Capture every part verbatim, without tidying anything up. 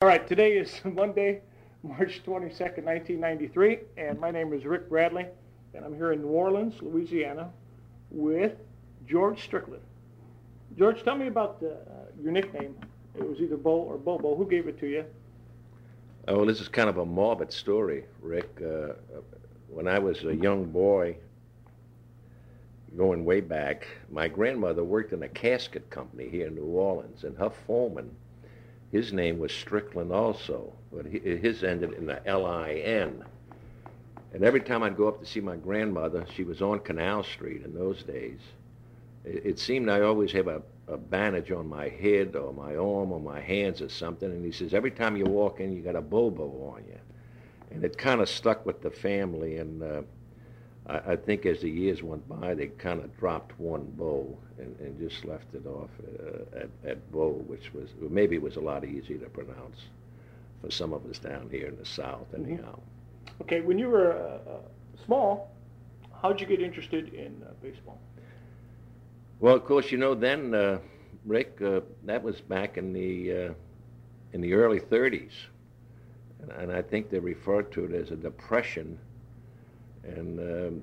right, today is Monday, March twenty-second, nineteen ninety-three, and my name is Rick Bradley, and I'm here in New Orleans, Louisiana, with George Strickland. George, tell me about uh, your nickname. It was either Bo or Bobo. Who gave it to you? Oh, well, this is kind of a morbid story, Rick. Uh, when I was a young boy, going way back, my grandmother worked in a casket company here in New Orleans, and her foreman, his name was Strickland also, but his ended in the L I N. And every time I'd go up to see my grandmother, she was on Canal Street in those days, it, it seemed I always have a, a bandage on my head or my arm or my hands or something, and he says, every time you walk in, you got a Bobo on you. And it kind of stuck with the family, and uh, I, I think as the years went by, they kind of dropped one Bo and, and just left it off uh, at, at Bo, which was, maybe it was a lot easier to pronounce for some of us down here in the South, anyhow. Okay, when you were uh, small, how'd you get interested in uh, baseball? Well, of course, you know, then, uh, Rick, uh, that was back in the uh, in the early thirties, and, and I think they referred to it as a depression. And um,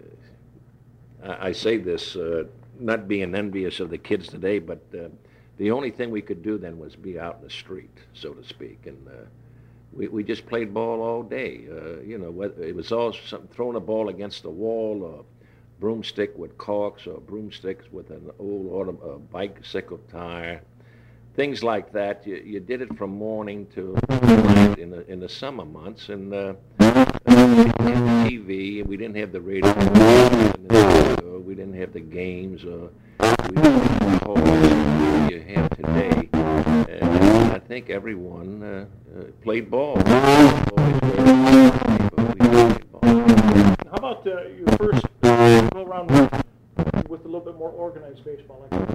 I, I say this uh, not being envious of the kids today, but uh, the only thing we could do then was be out in the street, so to speak, and uh, we we just played ball all day. Uh, you know, whether it was all something, throwing a ball against the wall, or broomstick with corks, or broomsticks with an old auto, uh, bicycle tire, things like that. You, you did it from morning to night in the in the summer months, and uh, we didn't have the T V, and we didn't have the radio, or we didn't have the games, or we didn't have the halls you have today. And I think everyone uh, uh, played ball. Boys were, but we played ball. How about uh, your first uh, go around with, with a little bit more organized baseball? Like,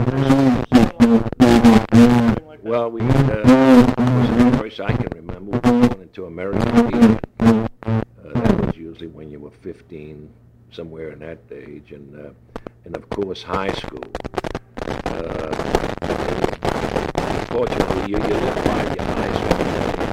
like well, we uh, the first I can remember was going into American Legion. Uh, that was usually when you were fifteen, somewhere in that age, and uh, and of course high school. Uh, Fortunately, you did five year high school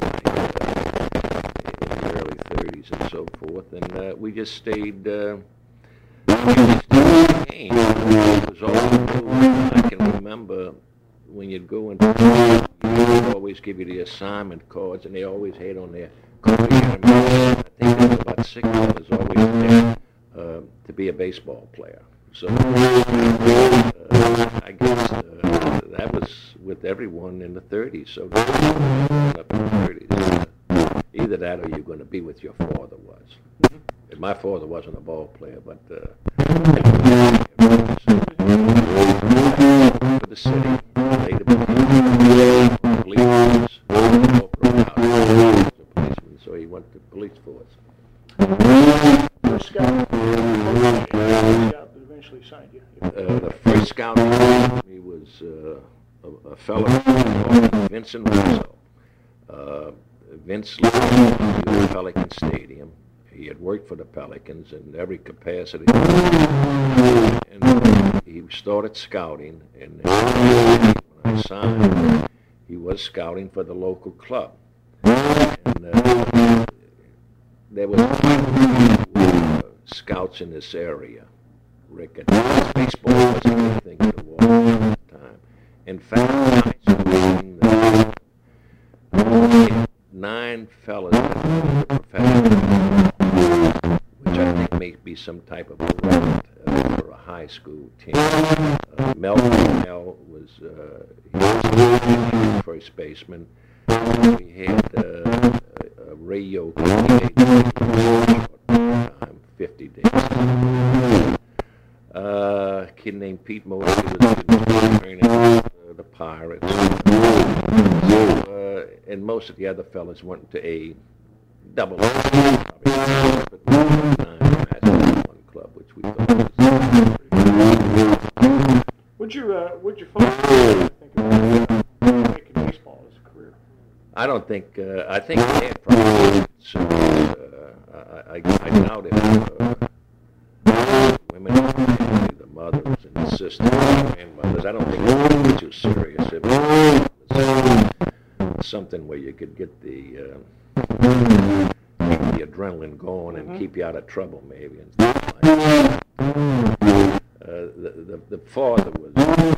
in the early thirties and so forth, and uh, we just stayed. Uh, we just stayed game. It was all new. I can remember when you'd go into they would always give you the assignment cards, and they always had on their career. I think there was about six of us always there uh, to be a baseball player. So uh, I guess uh, that was with everyone in the thirties. So up in the thirties, uh, either that or you're going to be with your father was. And my father wasn't a ball player, but uh, for the city, later became police, policeman, so he went to police force. First scout, scout that eventually signed you. Uh, the first scout to me was uh, a, a fellow called Vincent Russo. Uh, Vince lived at the Pelican Stadium. He had worked for the Pelicans in every capacity. And he started scouting, and when I signed, he was scouting for the local club. And uh, there was uh, scouts in this area. Rick, and baseball wasn't anything in the world at the time. In fact, uh, nine fellas that were professional, which I think may be some type of a record uh, for a high school team. Uh, Melvin Mel was, uh, he was the first baseman. We had uh, a, a Ray Yoke, fifty days. Uh, a kid named Pete Mosey was training uh, the Pirates. So, uh, and most of the other fellas went to a double A, but one club, which we thought was. Would your uh, would your folks think about uh, making baseball as a career? I don't think. Uh, I think they had probably. So, uh, I, I, I doubt it. Uh, women, the mothers and the sisters, and grandmothers. I don't think it was too serious. It was, something where you could get the uh, the adrenaline going and mm-hmm. keep you out of trouble, maybe, and stuff like that. Uh, the, the the father was.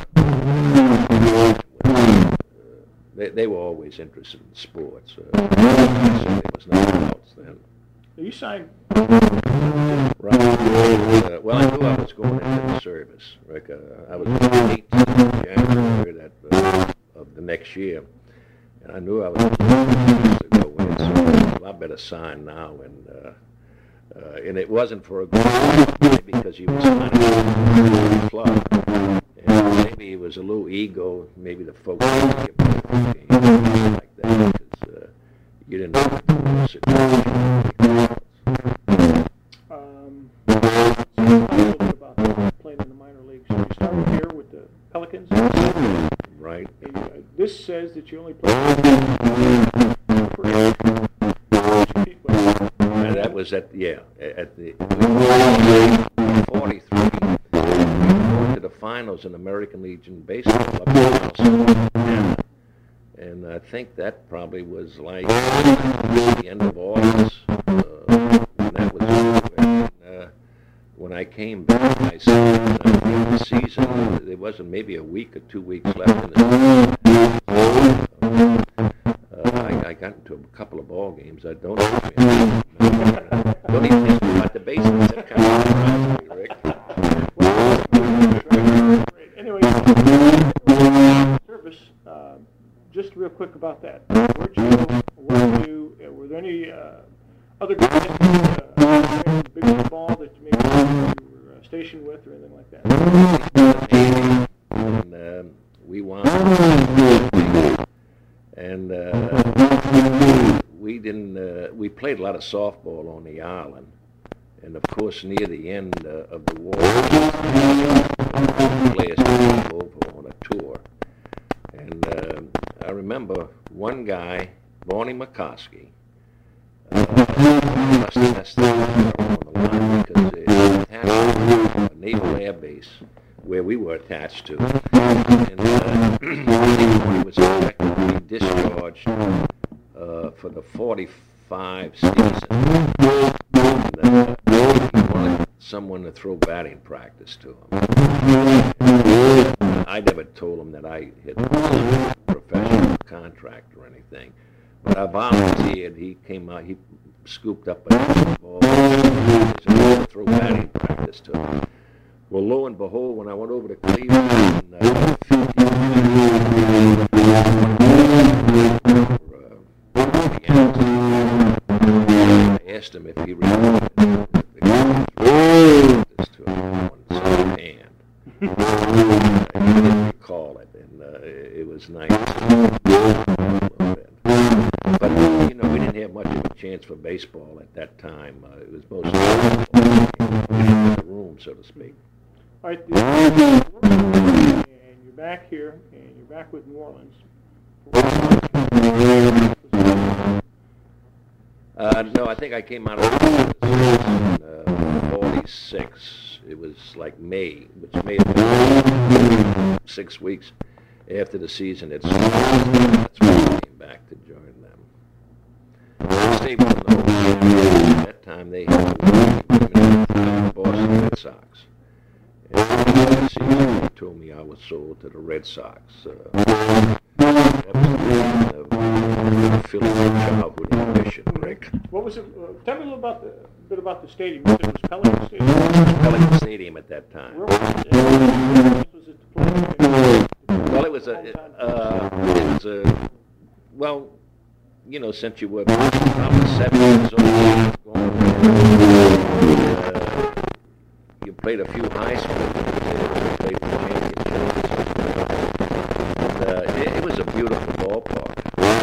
Uh, they they were always interested in sports. Uh, so there was nothing else then. You signed. Right. Uh, well, I knew I was going into the service. Rick. Uh, I was eighteen in January that, uh, of the next year, and I knew I was going to go in. So well, I better sign now. And uh, uh, and it wasn't for a good reason, because he was kind of a club, and maybe it was a little ego. Maybe the folks didn't give me a game like that, because uh, you didn't know the situation. Um, so a little bit about playing in the minor leagues. So you started here with the Pelicans. Right. And, uh, this says that you only played for eight. And that was at, yeah, at the forty-three. We went to the finals in American Legion Baseball up in Charleston. And I think that probably was like the end of August. Uh, and that was when, uh, when I came back. I said, I think the season, there wasn't maybe a week or two weeks left in the season. Uh, uh, I, I got into a couple of ball games. I don't even don't even ask me about the basements. That kind of surprised me, Rick. Anyway, service. Uh, just real quick about that. Where'd you go? What did you do? Were there any uh, other guys, uh, big football that maybe you were uh, stationed with or anything like that? And um, we won. And uh, we didn't. Uh, we played a lot of softball on the island, and of course, near the end uh, of the war, players came over on a tour. And uh, I remember one guy, Barney McCoskey, uh, must have messed up on the line because it was attached to a naval air base where we were attached to. And uh, I think when he was expected to be discharged uh, for the forty-five season, and, uh, he wanted someone to throw batting practice to him. And, uh, I never told him that I had a professional contract or anything, but I volunteered. He came out, he scooped up a ball, and to throw batting practice to him. Well, lo and behold, when I went over to Cleveland, uh, I asked him if he remembered this to him on some hand. Uh, he didn't recall it, and uh, it was nice. But, you know, we didn't have much of a chance for baseball at that time. Uh, it was mostly in the room, so to speak. All right, and you're back here, and you're back with New Orleans. Uh, no, I think I came out of the season uh, forty-six. It was like May, which may have been six weeks after the season. It's that's when I came back to join them. I stayed with them the whole time. At that time, they had the Boston Red Sox. And season, he told me I was sold to the Red Sox. Uh, that was the beginning of fulfilling my childhood ambition, Rick. What was it? Uh, tell me a little about the, a bit about the stadium. You said it was Pelican Stadium? Pelican Stadium at that time. Where was it? Where was it to play? Well, it was a, uh, it was a, well, you know, since you were probably seven years old, uh, you played a few high schools, you played for championships. And, uh, it, it was a beautiful ballpark.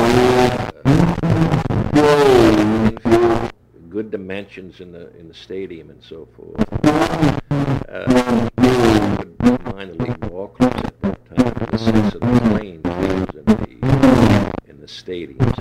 Uh, infield, good dimensions in the in the stadium and so forth. Uh, good minor league ball clubs at that time. The sense of the playing fields in the in the stadiums.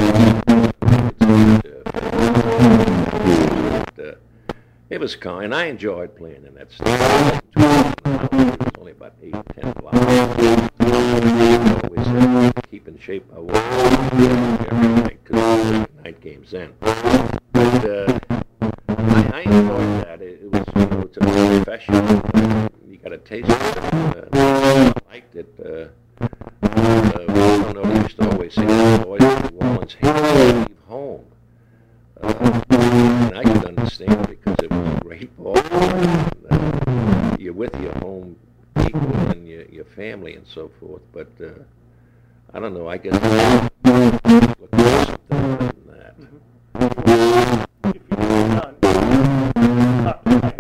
Uh, It was calm, and I enjoyed playing in that stadium. It was only about eight, ten blocks. Always uh, keeping shape I was every night, because night games then. But uh, I, I enjoyed that. It, it was, you know, it's a profession. You got a taste of it. Uh, I liked it. Uh, uh, I don't know, they used to always say that the boys in New Orleans hated to leave home. Uh, and I could understand it because it was a great ball. And, uh, you're with your home people and your, your family and so forth. But uh, I don't know, I guess I'm looking for something better than that. Mm-hmm. If you had done, not tonight,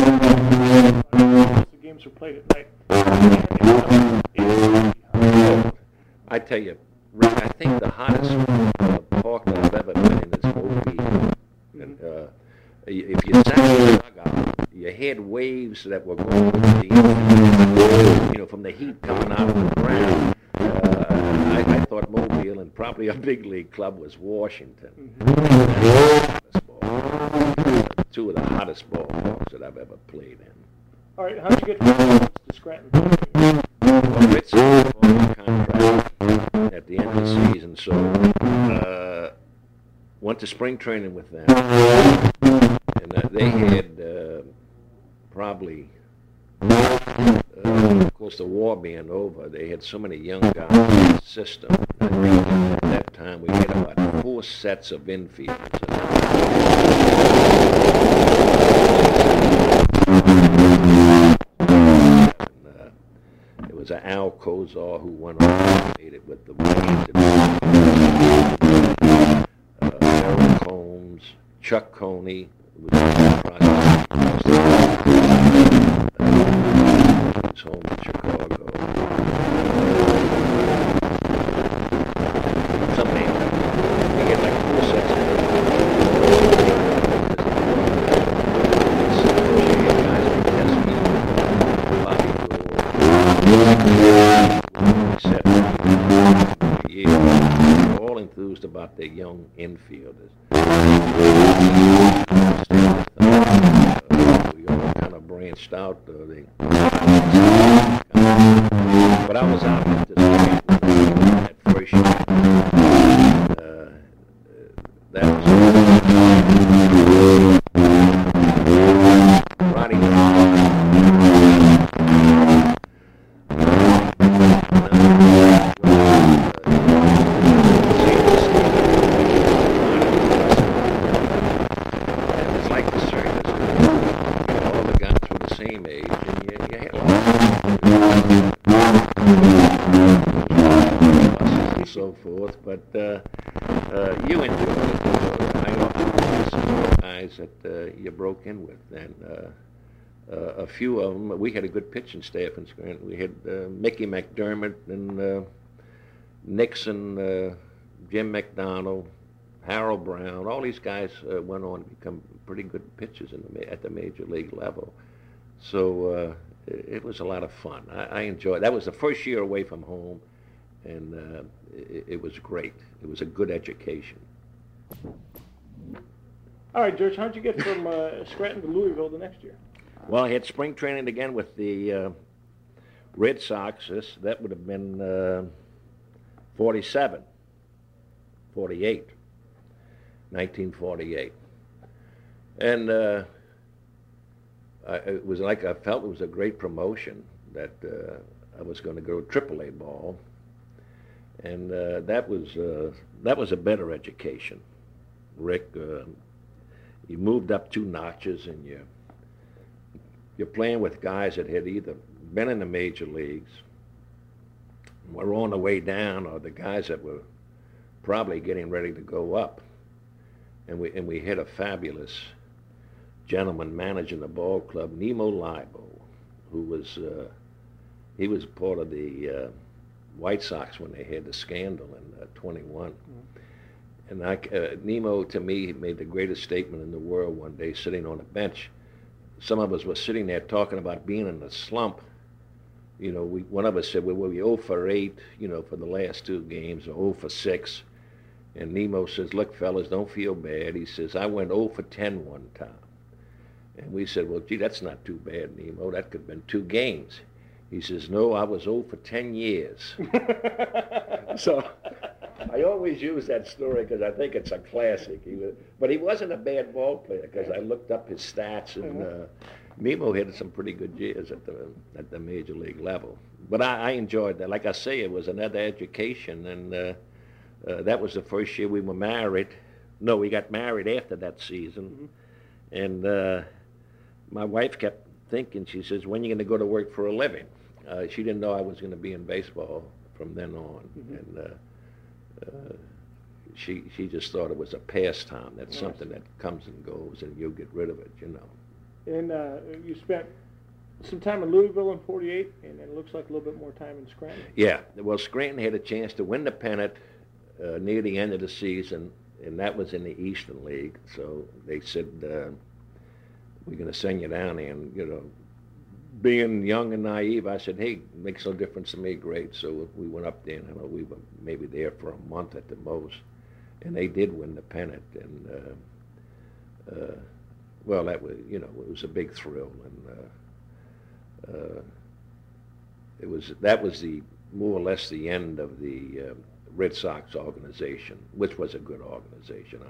the games are played at night. Oh, I tell you, Rick, I think the hottest uh, park that I've ever been in is Mobile. And, uh, if you sat in the dugout, you had waves that were going over the infield, you know, from the heat coming out of the ground. Uh, I, I thought Mobile, and probably a big league club, was Washington. Mm-hmm. Two of the hottest ballparks that I've ever played in. All right, how'd you get from to Scranton? Well, Ritz was on contract at the end of the season, so uh, went to spring training with them. And uh, they had uh, probably, uh, of course, the war being over, they had so many young guys in the system. That at that time, we had about four sets of infielders. And, uh, it was an Al Kozar who went on and made it with the Braves. Uh, Harold Combs, Chuck Coney, who was home in Chicago. Some names. We get like four sets of We're all enthused about the young infielders. We all kind of branched out. Uh, they, but I was out at this that first year. Uh, that was Roddy. So forth, but uh, uh, you enjoyed it. Uh, I often some guys that uh, you broke in with, and uh, uh, a few of them. We had a good pitching staff in Scranton. We had uh, Mickey McDermott and uh, Nixon, uh, Jim McDonald, Harold Brown. All these guys uh, went on to become pretty good pitchers in the, at the major league level. So uh, it, it was a lot of fun. I, I enjoyed. That was the first year away from home. And uh, it, it was great. It was a good education. All right, George, how'd you get from uh, Scranton to Louisville the next year? Well, I had spring training again with the uh, Red Sox. This, that would have been uh, forty-seven, forty-eight, nineteen forty-eight. And uh, I, it was like I felt it was a great promotion that uh, I was going to go triple A ball. And uh, that was uh, that was a better education, Rick. Uh, you moved up two notches, and you you're playing with guys that had either been in the major leagues, were on the way down, or the guys that were probably getting ready to go up. And we and we had a fabulous gentleman managing the ball club, Nemo Libo, who was uh, he was part of the Uh, White Sox when they had the scandal in uh, twenty-one. Mm-hmm. And I, uh, Nemo, to me, made the greatest statement in the world one day sitting on a bench. Some of us were sitting there talking about being in a slump. You know, we, one of us said, well, we'll be oh for eight, you know, for the last two games, or oh for six. And Nemo says, look, fellas, don't feel bad. He says, I went oh for ten one time. And we said, well, gee, that's not too bad, Nemo. That could have been two games. He says, no, I was oh for ten years. So I always use that story because I think it's a classic. He was, but he wasn't a bad ball player because I looked up his stats, and uh, Mimo had some pretty good years at the at the major league level. But I, I enjoyed that. Like I say, it was another education, and uh, uh, that was the first year we were married. No, we got married after that season, mm-hmm. and uh, my wife kept thinking. She says, "When are you going to go to work for a living?" Uh, she didn't know I was going to be in baseball from then on, mm-hmm. and uh, uh, she she just thought it was a pastime. That's nice. Something that comes and goes, and you'll get rid of it, you know. And uh, you spent some time in Louisville in forty-eight, and then it looks like a little bit more time in Scranton. Yeah, well, Scranton had a chance to win the pennant uh, near the end of the season, and that was in the Eastern League. So they said, uh, "We're going to send you down there," and you know. Being young and naive, I said, "Hey, it makes no difference to me." Great. So we went up there, and I know we were maybe there for a month at the most, and they did win the pennant. And uh, uh, well, that was, you know, it was a big thrill, and uh, uh, it was that was the more or less the end of the uh, Red Sox organization, which was a good organization.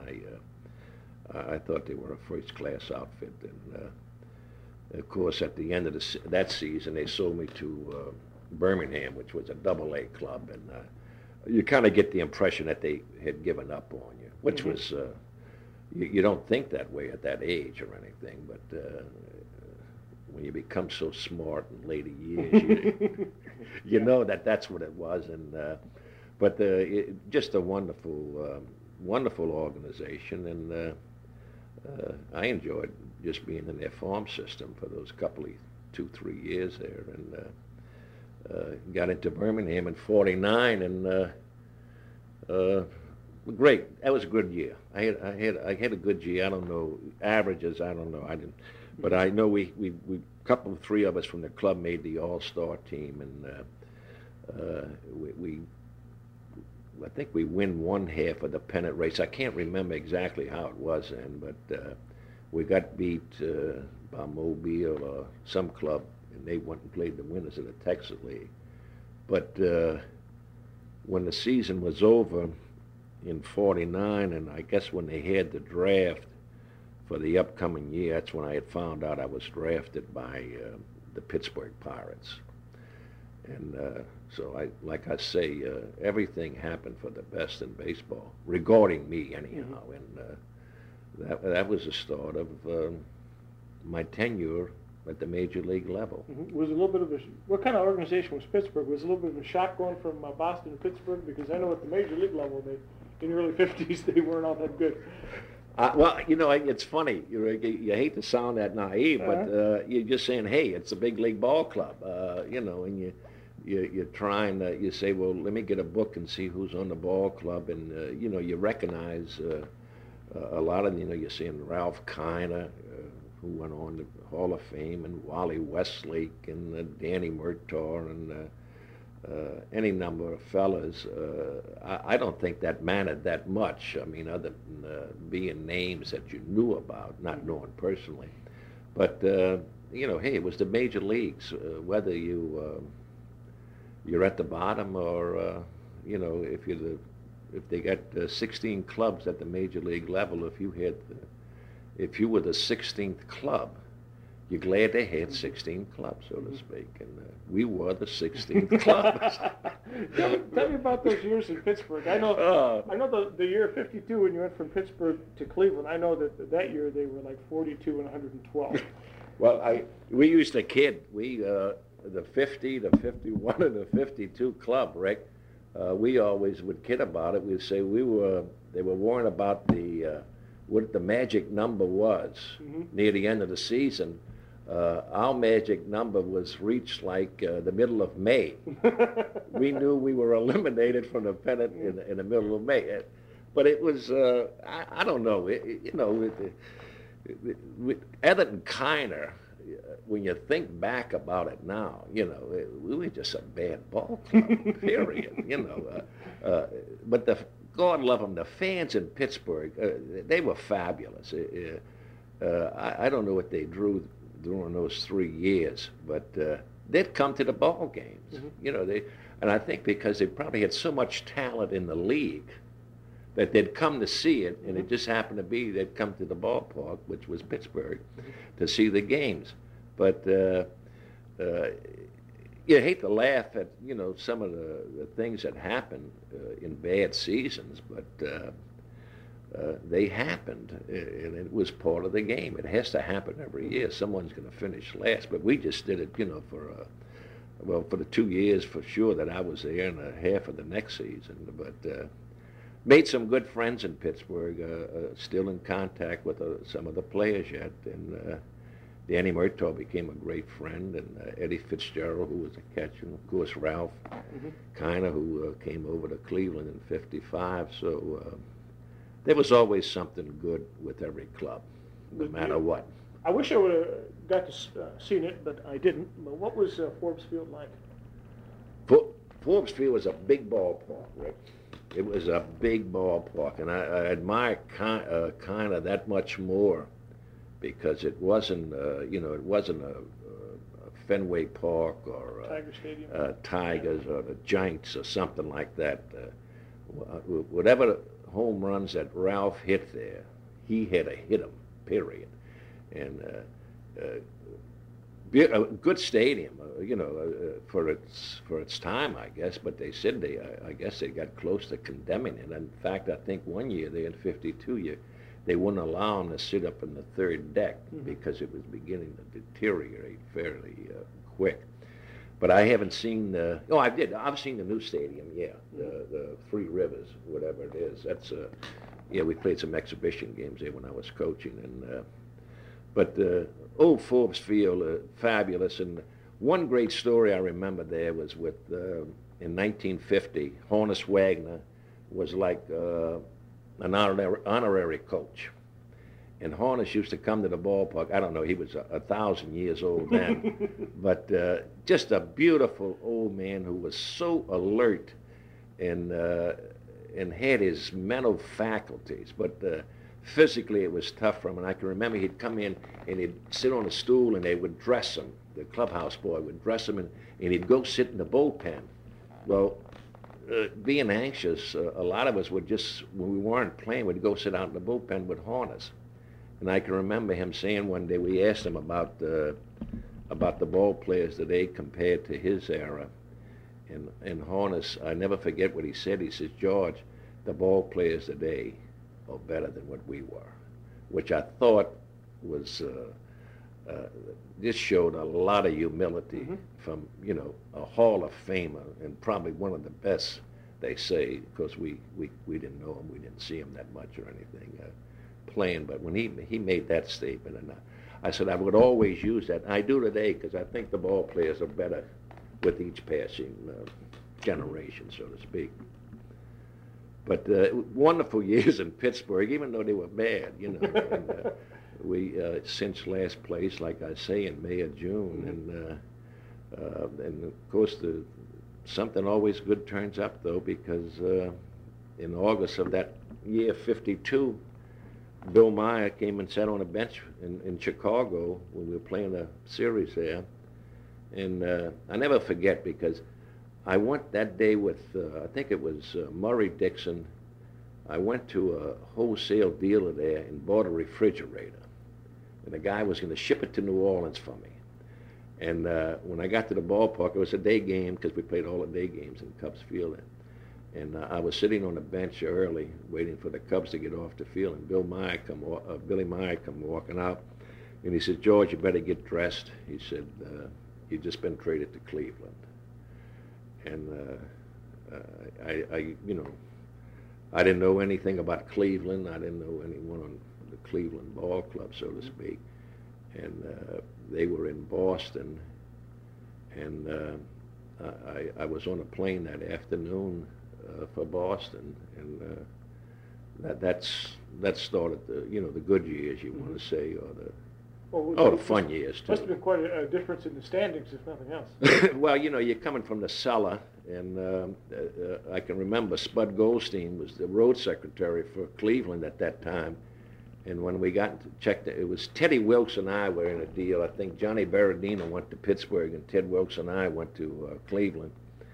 I uh, I thought they were a first-class outfit, and. Uh, Of course, at the end of the, that season, they sold me to uh, Birmingham, which was a double-A club, and uh, you kind of get the impression that they had given up on you, which mm-hmm. was, uh, you, you don't think that way at that age or anything, but uh, when you become so smart in later years, you, you yeah. know that that's what it was, and uh, but uh, it, just a wonderful, uh, wonderful organization, and uh, uh, I enjoyed just being in their farm system for those couple of two, three years there, and uh, uh, got into Birmingham in forty-nine, and uh, uh, great. That was a good year. I had, I had, I had a good year. I don't know averages. I don't know. I didn't, but I know we, we, we, a couple, three of us from the club made the All-Star team, and uh, uh, we, we, I think we win one half of the pennant race. I can't remember exactly how it was then, but. Uh, We got beat uh, by Mobile or some club, and they went and played the winners of the Texas League. But uh, when the season was over in forty-nine, and I guess when they had the draft for the upcoming year, that's when I had found out I was drafted by uh, the Pittsburgh Pirates. And uh, so, I, like I say, uh, everything happened for the best in baseball, regarding me anyhow. Mm-hmm. And uh, That, that was the start of um, my tenure at the major league level. Mm-hmm. Was a little bit of a, what kind of organization was Pittsburgh? Was it a little bit of a shock going from uh, Boston to Pittsburgh? Because I know at the major league level, they, in the early fifties, they weren't all that good. Uh, well, you know, it's funny. You, you hate to sound that naive, uh-huh. but uh, you're just saying, hey, it's a big league ball club, uh, you know, and you, you, you're trying to, you say, well, let me get a book and see who's on the ball club, and, uh, you know, you recognize uh, Uh, a lot of, you know, you're seeing Ralph Kiner, uh, who went on to Hall of Fame, and Wally Westlake, and uh, Danny Murtaugh, and uh, uh, any number of fellas. Uh, I, I don't think that mattered that much. I mean, other than uh, being names that you knew about, not knowing personally. But, uh, you know, hey, it was the major leagues. Uh, whether you, uh, you're at the bottom or, uh, you know, if you're the If they got uh, sixteen clubs at the major league level, if you had, the, if you were the sixteenth club, you're glad they had sixteen clubs, so to speak, and uh, we were the sixteenth club. tell, me, tell me about those years in Pittsburgh. I know, uh, I know the the year fifty-two when you went from Pittsburgh to Cleveland. I know that that year they were like forty-two and one hundred twelve. Well, I we used to kid. We uh, the fifty, the fifty-one, and the fifty-two club, Rick. Uh, we always would kid about it. We'd say we were, they were worrying about the, uh, what the magic number was mm-hmm. near the end of the season. Uh, our magic number was reached like uh, the middle of May. We knew we were eliminated from the pennant in, in the middle of May. But it was, uh, I, I don't know, it, it, you know, it, it, it, other than Kiner, when you think back about it now, you know, it, we were just a bad ball club, period, you know. Uh, uh, but the God love them, the fans in Pittsburgh, uh, they were fabulous. Uh, uh, I, I don't know what they drew during those three years, but uh, they'd come to the ball games. Mm-hmm. You know, they. And I think because they probably had so much talent in the league that they'd come to see it, and it just happened to be they'd come to the ballpark, which was Pittsburgh, to see the games. But uh, uh, you hate to laugh at, you know, some of the, the things that happen uh, in bad seasons, but uh, uh, they happened, and it was part of the game. It has to happen every year. Someone's going to finish last, but we just did it, you know, for uh, well, for the two years for sure that I was there, and a half of the next season. But uh, made some good friends in Pittsburgh. Uh, uh, still in contact with uh, some of the players yet, and. Uh, Danny Murtaugh became a great friend, and uh, Eddie Fitzgerald, who was a catcher, and of course Ralph mm-hmm. Kiner, who uh, came over to Cleveland in fifty-five. So uh, there was always something good with every club, no But matter you, what. I wish I would have got to uh, seen it, but I didn't. But what was uh, Forbes Field like? For, Forbes Field was a big ballpark, Rick. It was a big ballpark, and I, I admire Kiner uh, Kiner that much more. Because it wasn't, uh, you know, it wasn't a, a Fenway Park or uh, Tiger Stadium, uh, Tigers or the Giants or something like that. Uh, whatever home runs that Ralph hit there, he had to hit them. Period. And uh, uh, a good stadium, uh, you know, uh, for its for its time, I guess. But they said they, I, I guess, they got close to condemning it. In fact, I think one year they in fifty-two you. They wouldn't allow him to sit up in the third deck mm-hmm. because it was beginning to deteriorate fairly uh, quick. But I haven't seen the, oh, I did. I've seen the new stadium, yeah, the, the Three Rivers, whatever it is. That's, uh, yeah, we played some exhibition games there when I was coaching. And uh, But uh, old Forbes Field, uh, fabulous. And one great story I remember there was with, uh, in nineteen fifty, Honus Wagner was like, uh, an honorary, honorary coach. And Honus used to come to the ballpark. I don't know, he was a, a thousand years old then. But uh, just a beautiful old man who was so alert and uh, and had his mental faculties. But uh, physically it was tough for him. And I can remember he'd come in and he'd sit on a stool and they would dress him. The clubhouse boy would dress him and, and he'd go sit in the bullpen. Well, Uh, being anxious, uh, a lot of us would just, when we weren't playing, we'd go sit out in the bullpen with Honus. And I can remember him saying one day, we asked him about uh, about the ball players today compared to his era. And, and Honus, I never forget what he said. He says, George, the ball players today are better than what we were, which I thought was, uh, uh, this showed a lot of humility mm-hmm. from, you know, a Hall of Famer and probably one of the best, they say, because we, we, we didn't know him, we didn't see him that much or anything uh, playing, but when he he made that statement, and I, I said I would always use that. And I do today because I think the ball players are better with each passing uh, generation, so to speak. But uh, wonderful years in Pittsburgh, even though they were bad, you know. and, uh, we uh, cinched last place, like I say, in May or June, and uh, uh, and of course the something always good turns up though, because uh, in August of that year, fifty-two, Bill Meyer came and sat on a bench in, in Chicago when we were playing a series there, and uh, I never forget because I went that day with uh, I think it was uh, Murray Dixon. I went to a wholesale dealer there and bought a refrigerator. And the guy was going to ship it to New Orleans for me. And uh, when I got to the ballpark, it was a day game because we played all the day games in Cubs Field. And, and uh, I was sitting on the bench early, waiting for the Cubs to get off the field. And Bill Meyer come, uh, Billy Meyer come walking out, and he said, "George, you better get dressed." He said, uh, "You've just been traded to Cleveland." And uh, uh, I, I, you know, I didn't know anything about Cleveland. I didn't know anyone on the Cleveland Ball Club, so to speak. And uh, they were in Boston. And uh, I, I was on a plane that afternoon uh, for Boston. And uh, that that's that started the, you know, the good years, you mm-hmm. want to say, or the, well, oh, the fun must, years, too. Must have been quite a, a difference in the standings, if nothing else. Well, you know, you're coming from the cellar, and um, uh, I can remember Spud Goldstein was the road secretary for Cleveland at that time. And when we got to check, it was Teddy Wilkes and I were in a deal. I think Johnny Berardino went to Pittsburgh, and Ted Wilkes and I went to uh, Cleveland.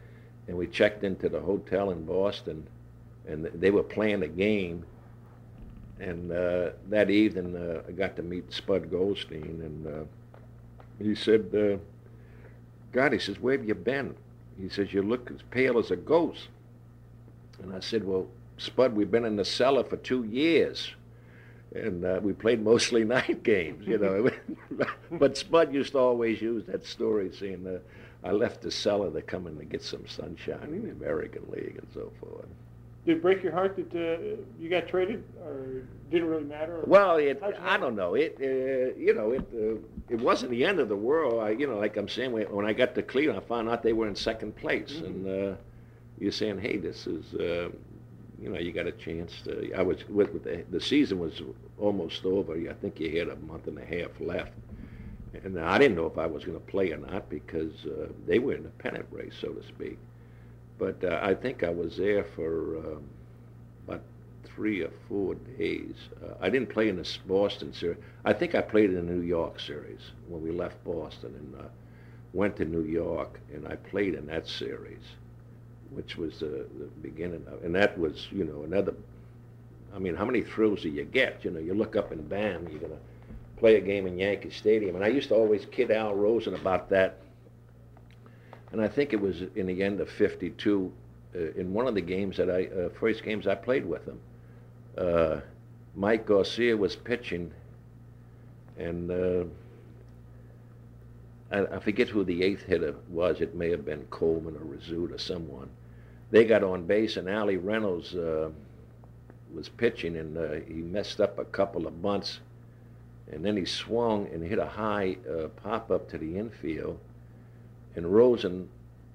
and we checked into the hotel in Boston, and they were playing a game. And uh, that evening, uh, I got to meet Spud Goldstein, and uh, he said, uh, God, he says, where have you been? He says, you look as pale as a ghost. And I said, well, Spud, we've been in the cellar for two years. And uh, we played mostly night games, you know. But Spud used to always use that story, saying, uh, I left the cellar to come in to get some sunshine in the American League and so forth. Did it break your heart that uh, you got traded, or did it really matter? Well, it, I don't know. It, uh, you know, it uh, it wasn't the end of the world. I, you know, like I'm saying, when I got to Cleveland, I found out they were in second place, mm-hmm. and uh, you're saying, hey, this is, uh, you know, you got a chance. To, I was with, with the, the season was almost over. I think you had a month and a half left, and I didn't know if I was going to play or not because uh, they were in the pennant race, so to speak. But uh, I think I was there for um, about three or four days. Uh, I didn't play in the Boston series. I think I played in the New York series when we left Boston and uh, went to New York, and I played in that series, which was the, the beginning of, and that was, you know, another, I mean, how many thrills do you get? You know, you look up and bam, you're going to play a game in Yankee Stadium. And I used to always kid Al Rosen about that. And I think it was in the end of fifty-two, uh, in one of the games that I, uh, first games I played with him, uh, Mike Garcia was pitching, and uh, I, I forget who the eighth hitter was. It may have been Coleman or Rizzuto or someone. They got on base, and Ali Reynolds uh, was pitching, and uh, he messed up a couple of bunts, and then he swung and hit a high uh, pop-up to the infield. And Rosen,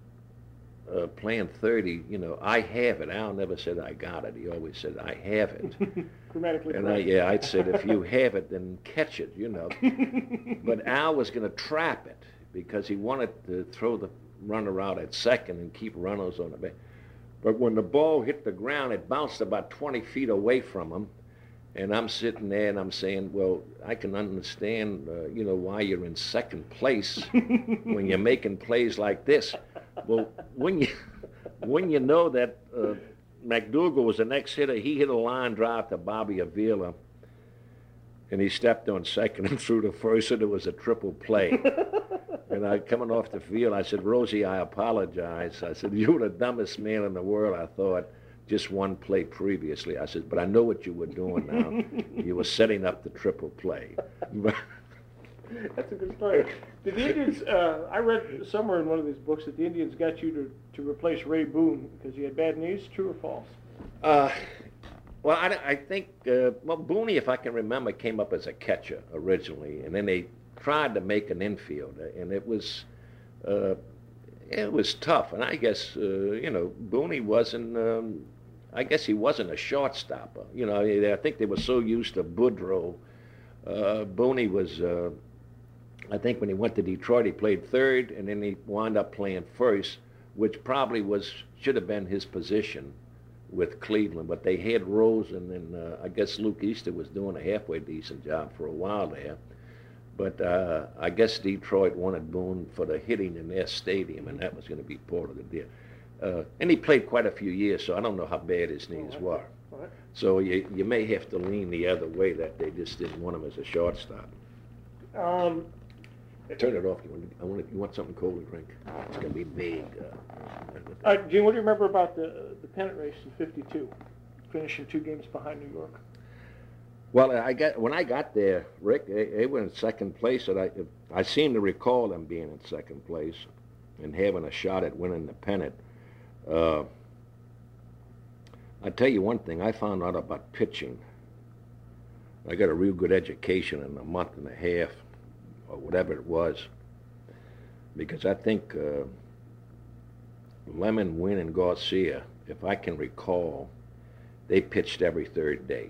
uh, playing thirty, you know, I have it. Al never said I got it. He always said, I have it. Grammatically and correct. I, yeah, I'd said, if you have it, then catch it, you know. But Al was going to trap it because he wanted to throw the runner out at second and keep runners on the base. But when the ball hit the ground, it bounced about twenty feet away from him. And I'm sitting there and I'm saying, well, I can understand, uh, you know, why you're in second place when you're making plays like this. Well, when you when you know that uh, McDougal was the next hitter, he hit a line drive to Bobby Avila, and he stepped on second and threw the first, and it was a triple play. And I coming off the field, I said, Rosie, I apologize. I said, you were the dumbest man in the world, I thought. Just one play previously. I said, but I know what you were doing now. You were setting up the triple play. That's a good story. Did the Indians, uh, I read somewhere in one of these books that the Indians got you to, to replace Ray Boone because he had bad knees. True or false? Uh, well, I, I think, uh, well, Booney, if I can remember, came up as a catcher originally, and then they tried to make an infielder, and it was... Uh, It was tough, and I guess, uh, you know, Booney wasn't, um, I guess he wasn't a shortstopper. You know, I think they were so used to Boudreaux. Uh, Booney was, uh, I think when he went to Detroit, he played third, and then he wound up playing first, which probably was, should have been his position with Cleveland. But they had Rosen, and uh, I guess Luke Easter was doing a halfway decent job for a while there. But uh, I guess Detroit wanted Boone for the hitting in their stadium, and that was going to be part of the deal. Uh, and he played quite a few years, so I don't know how bad his knees right. were. Right. So you, you may have to lean the other way, that they just didn't want him as a shortstop. Um, Turn it off. You want, I want, you want something cold to drink? It's going to be big. Uh, uh, Gene, what do you remember about the, the pennant race in fifty-two, finishing two games behind New York? Well, I got when I got there, Rick, they, they were in second place, and I I seem to recall them being in second place and having a shot at winning the pennant. Uh, I tell you one thing, I found out about pitching. I got a real good education in a month and a half, or whatever it was, because I think uh, Lemon, Wynn, and Garcia, if I can recall, they pitched every third day.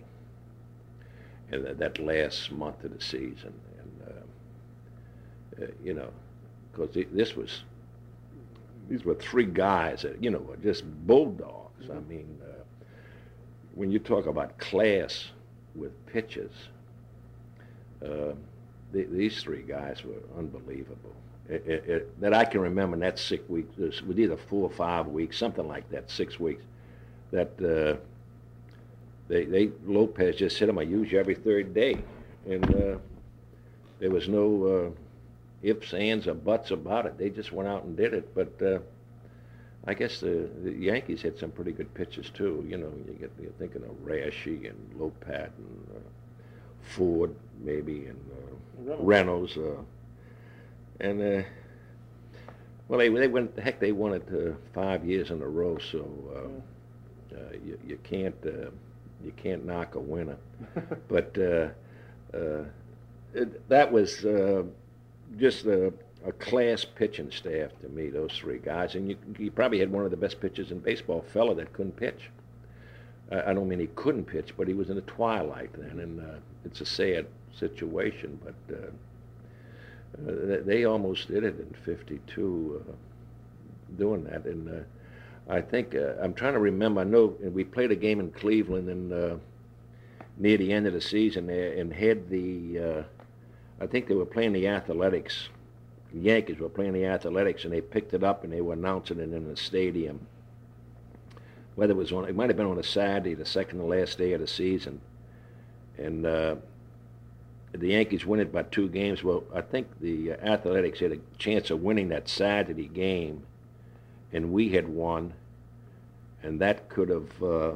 In that last month of the season, and uh, uh, you know, because this was, these were three guys that, you know, were just bulldogs. Mm-hmm. I mean, uh, when you talk about class with pitches, uh, th- these three guys were unbelievable. it, it, it, that I can remember in that six weeks. It was either four or five weeks, something like that, six weeks. That uh, they, they Lopez just said, "I'm gonna use you every third day," and uh, there was no uh, ifs, ands, or buts about it. They just went out and did it. But uh, I guess the, the Yankees had some pretty good pitchers too. You know, you get you're thinking of Rashi and Lopat and uh, Ford maybe and uh, Reynolds, uh, and uh, well, they they went heck they won it uh, five years in a row. So uh, uh, you you can't uh, you can't knock a winner. But uh, uh, it, that was uh, just a. a class pitching staff to me, those three guys. And you, you probably had one of the best pitchers in baseball, a fella that couldn't pitch. Uh, I don't mean he couldn't pitch, but he was in the twilight then, and uh, it's a sad situation. But uh, uh, they almost did it in fifty-two, uh, doing that. And uh, I think, uh, I'm trying to remember, I know we played a game in Cleveland and uh, near the end of the season there, and had the, uh, I think they were playing the Athletics. The Yankees were playing the Athletics, and they picked it up and they were announcing it in the stadium. Whether it was on, it might have been on a Saturday, the second to last day of the season, and uh, the Yankees win it by two games. Well, I think the Athletics had a chance of winning that Saturday game, and we had won, and that could have. Uh,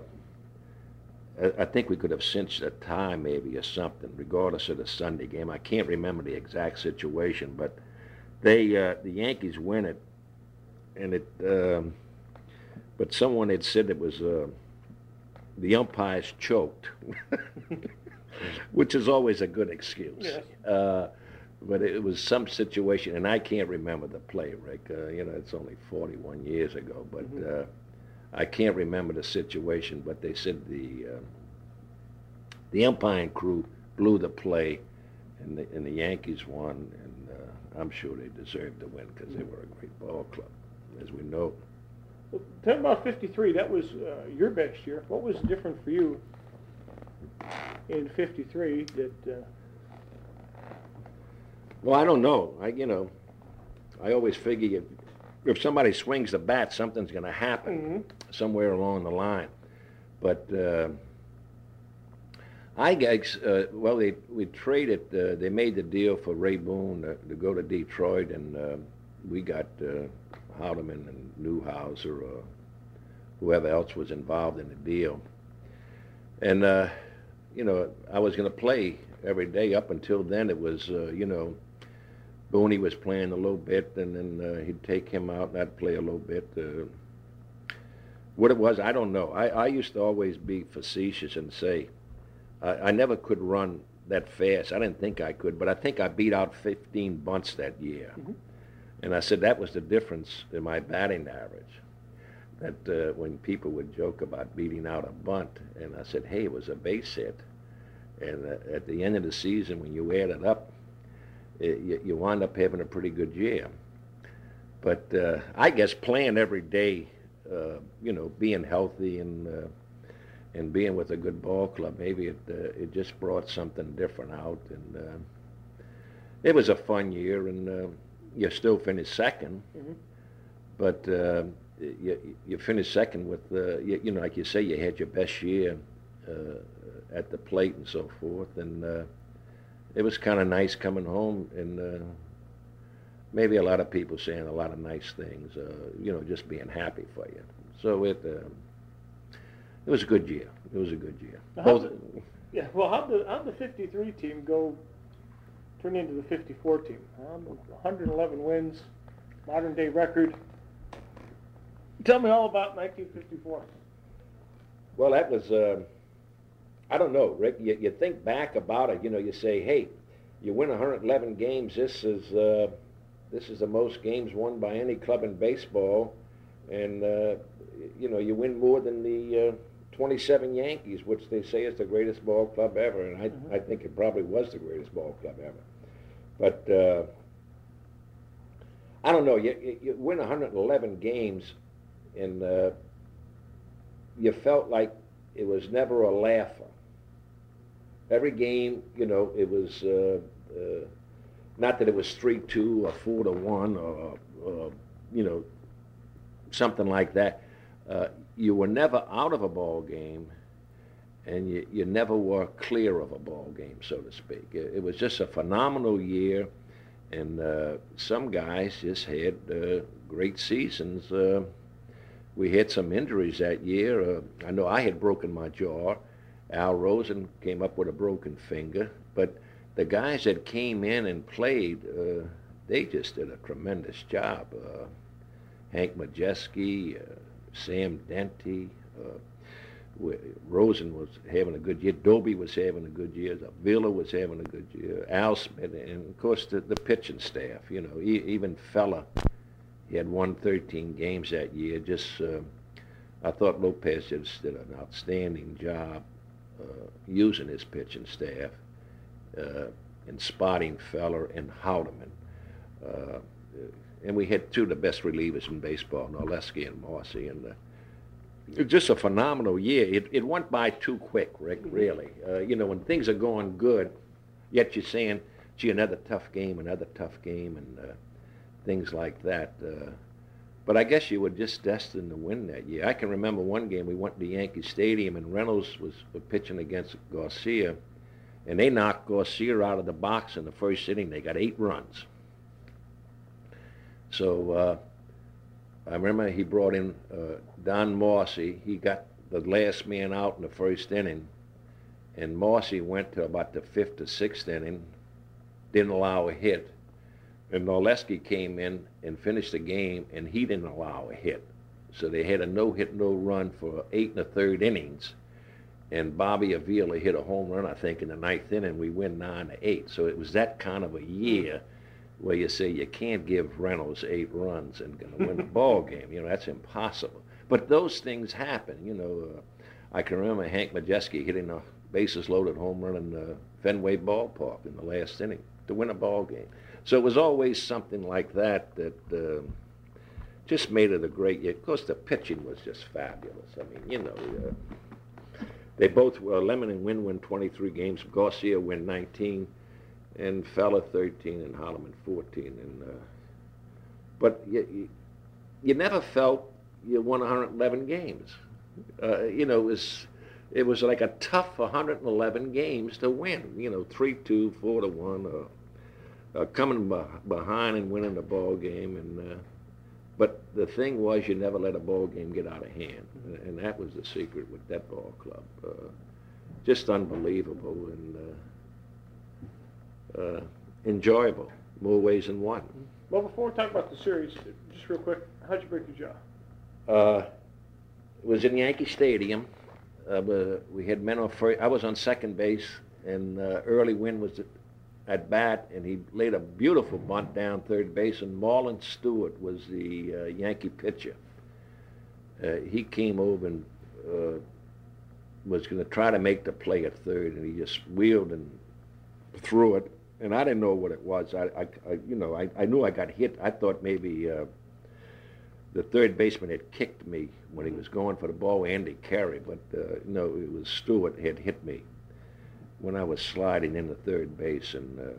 I think we could have cinched a tie maybe or something, regardless of the Sunday game. I can't remember the exact situation, but. They uh, the Yankees win it, and it. Um, but someone had said it was uh, the umpires choked, which is always a good excuse. Yes. Uh, but it was some situation, and I can't remember the play, Rick. Uh, you know, it's only forty-one years ago, but mm-hmm. uh, I can't remember the situation. But they said the uh, the umpiring crew blew the play, and the, and the Yankees won. And, I'm sure they deserved to win because they were a great ball club, as we know. Well, tell me about fifty-three. That was uh, your best year. What was different for you in fifty-three that... Uh... Well, I don't know. I, you know, I always figure if, if somebody swings the bat, something's going to happen mm-hmm. somewhere along the line. But... Uh, I guess, uh, well, they we traded, uh, they made the deal for Ray Boone uh, to go to Detroit, and uh, we got uh, Haldeman and Newhouser, or whoever else was involved in the deal. And, uh, you know, I was going to play every day. Up until then, it was, uh, you know, Booney was playing a little bit, and then uh, he'd take him out, and I'd play a little bit. Uh, what it was, I don't know. I, I used to always be facetious and say, I never could run that fast. I didn't think I could, but I think I beat out fifteen bunts that year. Mm-hmm. And I said that was the difference in my batting average. That uh, when people would joke about beating out a bunt, and I said, hey, it was a base hit. And uh, at the end of the season, when you add it up, it, you, you wind up having a pretty good year. But uh, I guess playing every day, uh, you know, being healthy and... Uh, and being with a good ball club, maybe it uh, it just brought something different out, and uh, it was a fun year. And uh, you still finished second, mm-hmm. but uh, you you finished second with uh, you, you know, like you say, you had your best year uh, at the plate and so forth, and uh, it was kind of nice coming home, and uh, maybe a lot of people saying a lot of nice things, uh, you know, just being happy for you. So it. Uh, It was a good year. It was a good year. Both, the, yeah. Well, how'd the how'd the fifty-three team go? Turn into the fifty-four team. Um, one hundred eleven wins, modern day record. Tell me all about nineteen fifty-four. Well, that was. Uh, I don't know, Rick. You, you think back about it. You know, you say, hey, you win one hundred eleven games. This is uh, this is the most games won by any club in baseball, and uh, you know, you win more than the. Uh, twenty-seven Yankees, which they say is the greatest ball club ever, and I, mm-hmm. I think it probably was the greatest ball club ever. But uh, I don't know. You, you win one hundred eleven games, and uh, you felt like it was never a laugher. Every game, you know, it was uh, uh, not that it was three two or four to one or, or you know, something like that. Uh, you were never out of a ball game, and you, you never were clear of a ball game, so to speak. It, it was just a phenomenal year, and uh, some guys just had uh, great seasons. Uh, we had some injuries that year. Uh, I know I had broken my jaw. Al Rosen came up with a broken finger, but the guys that came in and played, uh, they just did a tremendous job. Uh, Hank Majeski, uh, Sam Denty, uh, Rosen was having a good year. Doby was having a good year. Avila was having a good year. Al Smith, and of course the, the pitching staff. You know, e- even Fella, he had won thirteen games that year. Just, uh, I thought Lopez just did an outstanding job uh, using his pitching staff. Uh, and spotting Feller and Haldeman. Uh, and we had two of the best relievers in baseball, Norleski and Marcy. And uh, it was just a phenomenal year. It, it went by too quick, Rick, really. Uh, you know, when things are going good, yet you're saying, gee, another tough game, another tough game, and uh, things like that. Uh, but I guess you were just destined to win that year. I can remember one game we went to Yankee Stadium, and Reynolds was pitching against Garcia, and they knocked Garcia out of the box in the first inning. They got eight runs. So uh, I remember he brought in uh, Don Marcy. He got the last man out in the first inning, and Marcy went to about the fifth or sixth inning, didn't allow a hit. And Norleski came in and finished the game, and he didn't allow a hit. So they had a no-hit, no-run for eight and a third innings. And Bobby Avila hit a home run, I think, in the ninth inning. We win nine to eight. So it was that kind of a year where you say you can't give Reynolds eight runs and going to win the ball game. You know, that's impossible. But those things happen. You know, uh, I can remember Hank Majeski hitting a bases-loaded home run in the Fenway Ballpark in the last inning to win a ball game. So it was always something like that that uh, just made it a great year. Of course, the pitching was just fabulous. I mean, you know. Uh, They both were, Lemon and Wynn win twenty-three games. Garcia win nineteen, and Fella thirteen, and Holloman fourteen. And uh, but you, you, you never felt you won one hundred eleven games. Uh, you know, it was it was like a tough one hundred eleven games to win. You know, three two, four to one, uh, uh, coming behind and winning the ball game. And uh, but the thing was, you never let a ball game get out of hand, and that was the secret with that ball club. Uh, just unbelievable and uh, uh, enjoyable, more ways than one. Well, before we talk about the series, just real quick, how'd you break your jaw? Uh, it was in Yankee Stadium. Uh, we had men on first. I was on second base, and uh, Early Wynn was at bat, and he laid a beautiful bunt down third base, and Marlon Stewart was the uh, Yankee pitcher. Uh, he came over and uh, was going to try to make the play at third, and he just wheeled and threw it, and I didn't know what it was. I, I, I you know, I, I knew I got hit. I thought maybe uh, the third baseman had kicked me when he was going for the ball, Andy Carey, but uh, no, it was Stewart had hit me when I was sliding into third base. And uh,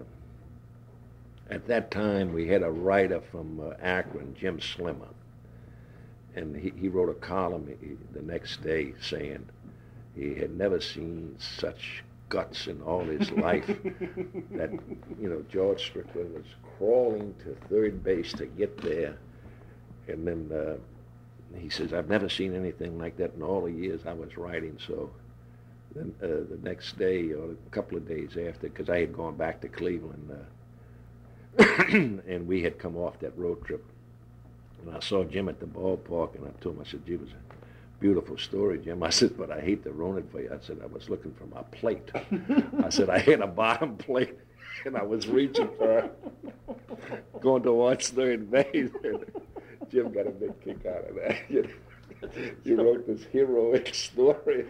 at that time, we had a writer from uh, Akron, Jim Slimmer, and he, he wrote a column the next day saying he had never seen such guts in all his life, that, you know, George Strickland was crawling to third base to get there. And then uh, he says, I've never seen anything like that in all the years I was writing. So then uh, the next day, or a couple of days after, because I had gone back to Cleveland, uh, and we had come off that road trip, and I saw Jim at the ballpark, and I told him, I said, gee, it was a beautiful story, Jim. I said, but I hate to ruin it for you. I said, I was looking for my plate. I said, I had a bottom plate, and I was reaching for it, going towards third base. Jim got a big kick out of that. He wrote this heroic story.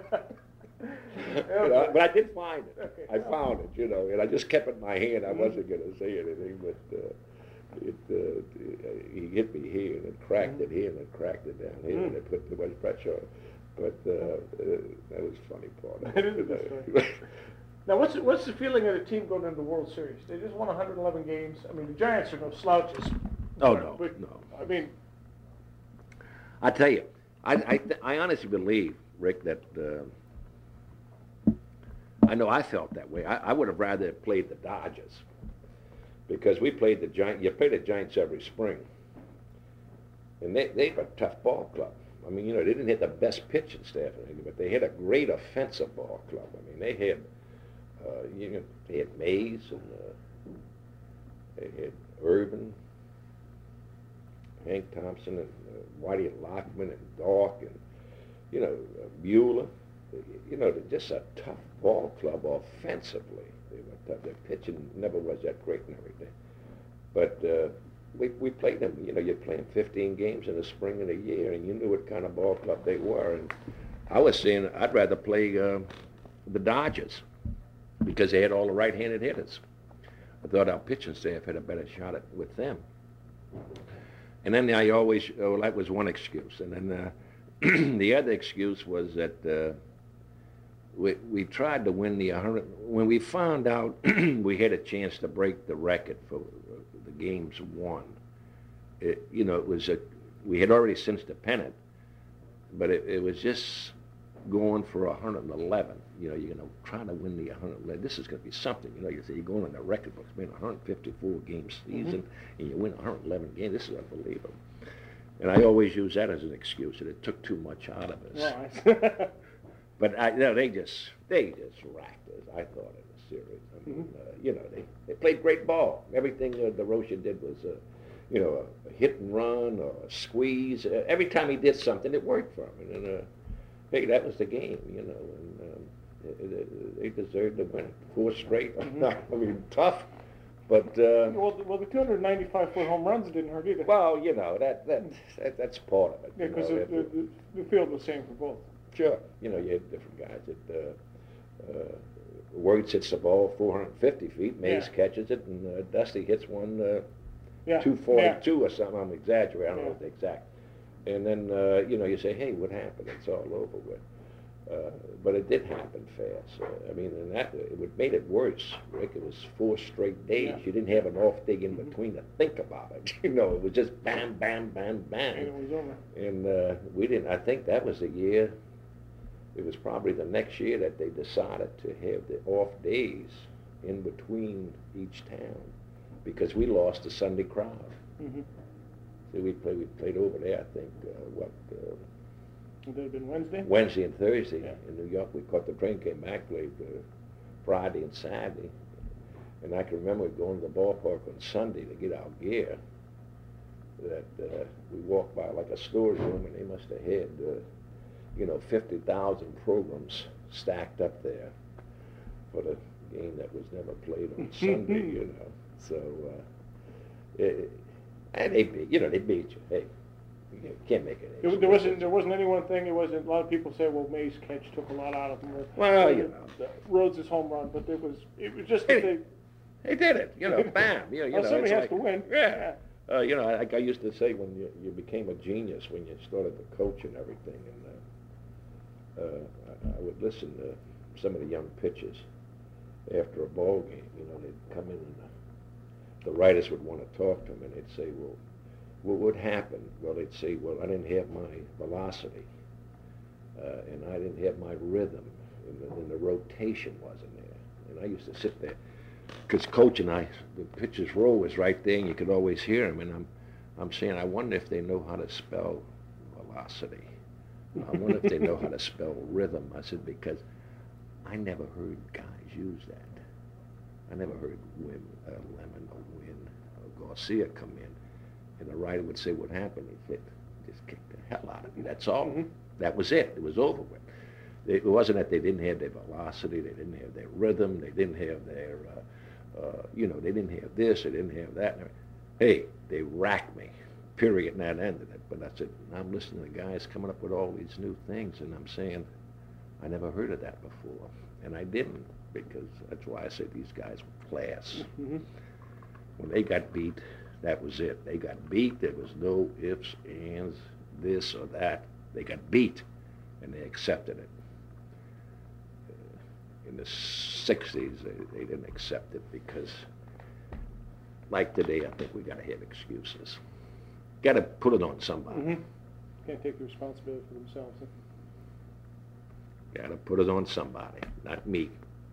You know, but I did find it. I found it, you know, and I just kept it in my hand. I wasn't going to say anything, but uh, it, uh, he hit me here, and it cracked it here, and it cracked it down here, and it put too much pressure on it. But uh, uh, that was a funny part. That is a good story. Now, what's the, what's the feeling of the team going into the World Series? They just won one hundred eleven games. I mean, the Giants are no slouches. Oh, but, no, but, no. I mean, I tell you, I I, th- I honestly believe, Rick, that uh, I know I felt that way. I, I would have rather played the Dodgers because we played the Giants. You play the Giants every spring, and they they've a tough ball club. I mean, you know, they didn't hit the best pitching staff, but they had a great offensive ball club. I mean, they had, uh, you know, they had Mays and uh, they had Urban, Hank Thompson, and uh, Whitey Lockman, and Dork, and you know, uh, Bueller. You know, they're just a tough ball club offensively. They were tough. Their pitching never was that great and everything, but. Uh, We, we played them, you know, you're playing fifteen games in the spring and a year, and you knew what kind of ball club they were. And I was saying I'd rather play uh, the Dodgers because they had all the right-handed hitters. I thought our pitching staff had a better shot at with them. And then I always, oh, that was one excuse. And then uh, the other excuse was that uh, we, we tried to win the one hundred. When we found out we had a chance to break the record for the games won, it, you know, it was a, we had already cinched the pennant, but it, it was just going for one hundred eleven. You know, you're going to try to win the one hundred eleven. This is going to be something. You know, you say you're going on the record books, man, one hundred fifty-four game season, mm-hmm. and you win one hundred eleven games. This is unbelievable. And I always use that as an excuse that it took too much out of us. Right. But I, you know, they just they just racked us. I thought in the series. I mean, Mm-hmm. uh, you know, they, they played great ball. Everything uh, DeRocha did was, uh, you know, a, a hit and run or a squeeze. Uh, every time he did something, it worked for him. And uh, hey, that was the game, you know. And um, it, it, they deserved to win it. Four straight. Mm-hmm. I mean, tough. But uh, well, the, well, the two hundred ninety-five foot home runs didn't hurt either. well, you know, that that, that that's part of it. Yeah, because you know, the, the, the field was the same for both. Sure. You know, you had different guys that. Uh, uh, Wertz hits the ball four hundred fifty feet, Mays Yeah. catches it, and uh, Dusty hits one uh, Yeah. two forty-two Yeah. or something. I'm exaggerating. I don't Yeah. know what the exact. And then, uh, you know, you say, hey, what happened? It's all over with. Uh, but it did happen fast. Uh, I mean, and that it would made it worse, Rick. It was four straight days. Yeah. You didn't have an off day in Mm-hmm. between to think about it. You know, it was just bam, bam, bam, bam. And it was over. And uh, we didn't, I think that was the year, it was probably the next year that they decided to have the off days in between each town because we lost the Sunday crowd. Mm-hmm. So we played, we played over there, I think, uh, what, uh, Would that have been Wednesday? Wednesday and Thursday Yeah. in New York. We caught the train, came back, played uh, Friday and Saturday. And I can remember going to the ballpark on Sunday to get our gear. That uh, we walked by like a storage room, and they must have had, uh, you know, fifty thousand programs stacked up there for the game that was never played on Sunday, you know. So, uh, it, and they beat, you know, they beat you. Hey, you can't make it. There, there wasn't. There wasn't any one thing. It wasn't. A lot of people say, "Well, Mays' catch took a lot out of him." Or, Well, or you the- know. the Rhodes' home run, but it was. It was just that Hey, they. They did it, you know, bam. You know, you Well, know, somebody it's has like, to win. Yeah. Uh, you know, like I used to say when you, you became a genius when you started to coach and everything, and uh, uh, I, I would listen to some of the young pitchers after a ball game. You know, they'd come in and the, the writers would want to talk to them, and they'd say, "Well, what would happen?" Well, they'd say, "Well, I didn't have my velocity, uh, and I didn't have my rhythm, and the, and the rotation wasn't there." And I used to sit there. Because Coach and I, the pitcher's row was right there, and you could always hear him. And I'm, I'm saying, I wonder if they know how to spell velocity. I wonder if they know how to spell rhythm. I said, because I never heard guys use that. I never heard Wim, uh, Lemon or Win or Garcia come in, and the writer would say, "What happened?" He said, "Just kicked the hell out of you. That's all. Mm-hmm. That was it. It was over with." It wasn't that they didn't have their velocity, they didn't have their rhythm, they didn't have their, uh, uh, you know, they didn't have this, they didn't have that. Hey, they racked me, period, and that ended it. But I said, I'm listening to guys coming up with all these new things, and I'm saying, I never heard of that before. And I didn't, because that's why I say these guys were class. Mm-hmm. When they got beat, that was it. They got beat, there was no ifs, ands, this or that. They got beat, and they accepted it. In the sixties, they, they didn't accept it because, like today, I think we got to have excuses. Got to put it on somebody. Mm-hmm. Can't take the responsibility for themselves. Huh? Got to put it on somebody, not me.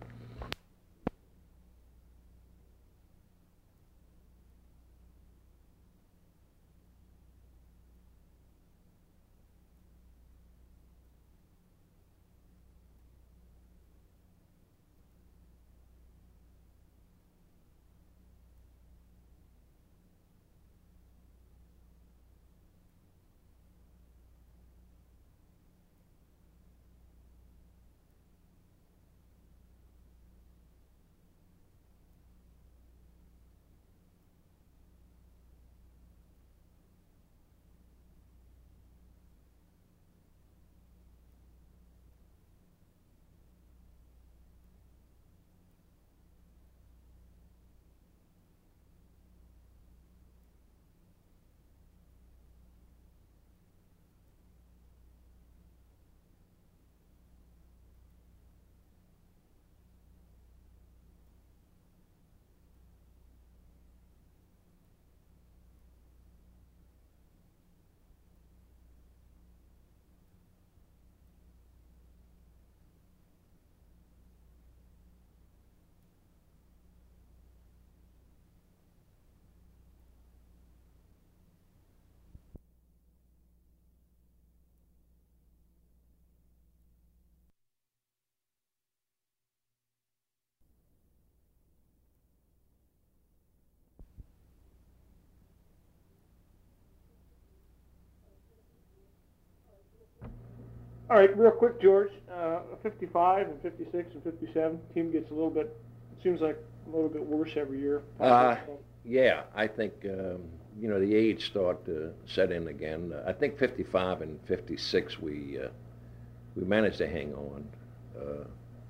All right, real quick, George. Uh, fifty-five and fifty-six and fifty-seven, team gets a little bit, it seems like a little bit worse every year. Uh, yeah, I think, um, you know, the age start to set in again. Uh, I think fifty-five and fifty-six, we uh, we managed to hang on uh,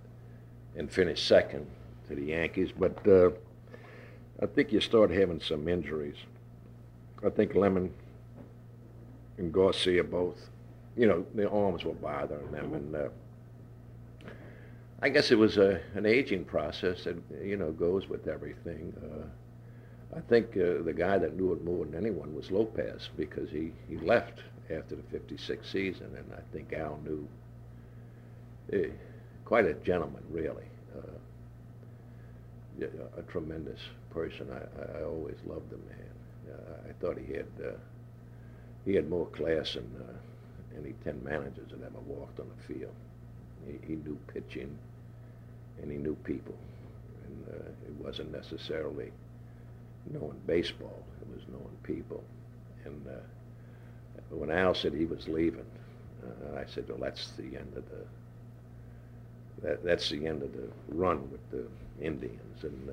and finish second to the Yankees. But uh, I think you start having some injuries. I think Lemon and Garcia both, you know, their arms were bothering them, and uh, I guess it was a, an aging process that, you know, goes with everything. Uh, I think uh, the guy that knew it more than anyone was Lopez, because he, he left after the fifty-six season, and I think Al knew. Eh, quite a gentleman, really. Uh, yeah, a tremendous person. I, I always loved the man. Uh, I thought he had uh, he had more class than uh, any ten managers that ever walked on the field. He, he knew pitching, and he knew people, and uh, it wasn't necessarily knowing baseball. It was knowing people. And uh, when Al said he was leaving, uh, I said, well, that's the end of the that, that's the end of the run with the Indians. And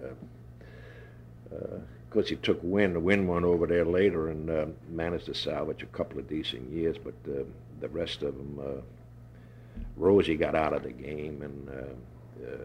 uh, uh, of course, he took Wynn. Wynn went over there later and uh, managed to salvage a couple of decent years, but uh, the rest of them, uh, Rosie got out of the game, and uh, uh,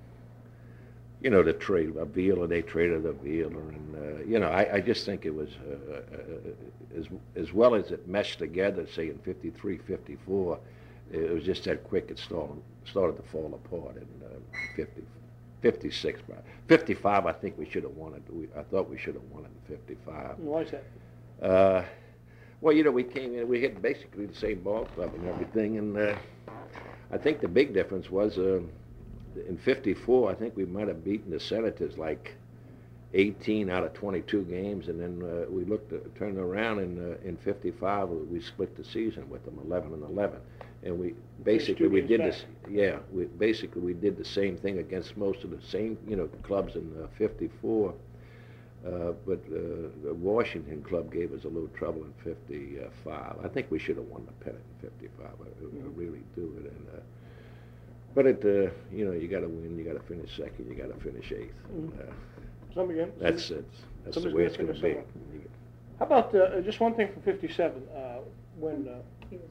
you know, the trade, Avila, they traded Avila, and uh, you know, I, I just think it was uh, uh, as as well as it meshed together, say in fifty-three, fifty-four, it was just that quick. It started started to fall apart in uh, fifty, fifty-six, fifty-five. I think we should have won it. We, I thought we should have won it in fifty-five. Why is that? Uh, well, you know, we came in, we hit basically the same ball club and everything, and uh, I think the big difference was. Uh, In fifty-four, I think we might have beaten the Senators like eighteen out of twenty-two games, and then uh, we looked, at, turned around, and uh, in fifty-five we split the season with them, eleven and eleven, and we basically we did this. Yeah, we basically we did the same thing against most of the same, you know, clubs in uh, fifty-four, uh, but uh, the Washington club gave us a little trouble in fifty-five. I think we should have won the pennant in fifty-five. I, I really do it, and. Uh, But it, uh, you know, you got to win. You got to finish second. You got to finish eighth. Mm-hmm. Uh, Some again. that's it. That's the way it's going to be. How about uh, just one thing from fifty-seven? Uh, when uh,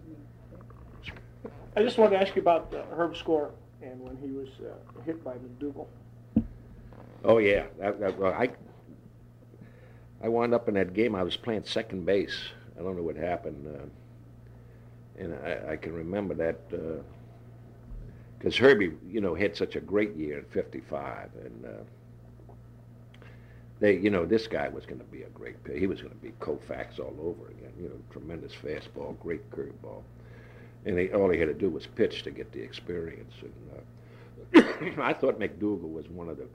I just wanted to ask you about uh, Herb Score and when he was uh, hit by McDougal. Oh yeah, that, that, well, I I wound up in that game. I was playing second base. I don't know what happened, uh, and I, I can remember that. Uh, because Herbie, you know, had such a great year in fifty-five, and uh, they, you know, this guy was going to be a great pitcher. He was going to be Koufax all over again. You know, tremendous fastball, great curveball, and he, all he had to do was pitch to get the experience. And uh, I thought McDougal was one of the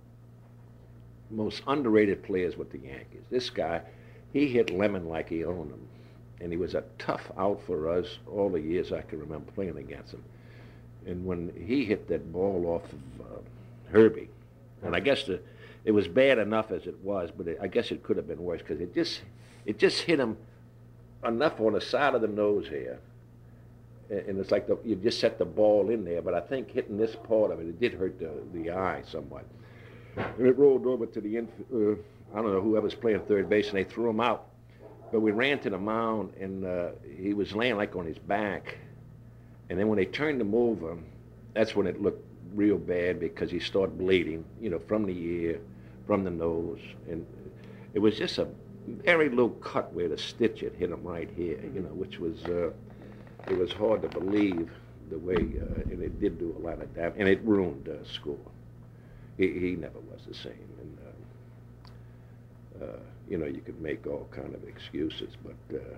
most underrated players with the Yankees. This guy, he hit Lemon like he owned him, and he was a tough out for us all the years I can remember playing against him. And when he hit that ball off of uh, Herbie, and I guess the, it was bad enough as it was, but it, I guess it could have been worse because it just it just hit him enough on the side of the nose here, and it's like the, you just set the ball in there. But I think hitting this part of it, it did hurt the the eye somewhat. And it rolled over to the inf- uh, I don't know whoever's playing third base, and they threw him out. But we ran to the mound, and uh, he was laying like on his back. And then when they turned him over, that's when it looked real bad because he started bleeding, you know, from the ear, from the nose. And it was just a very little cut where the stitch had hit him right here, you know, which was, uh, it was hard to believe the way, uh, and it did do a lot of damage. And it ruined uh, school. He, he never was the same. And, uh, uh, you know, you could make all kind of excuses, but, uh,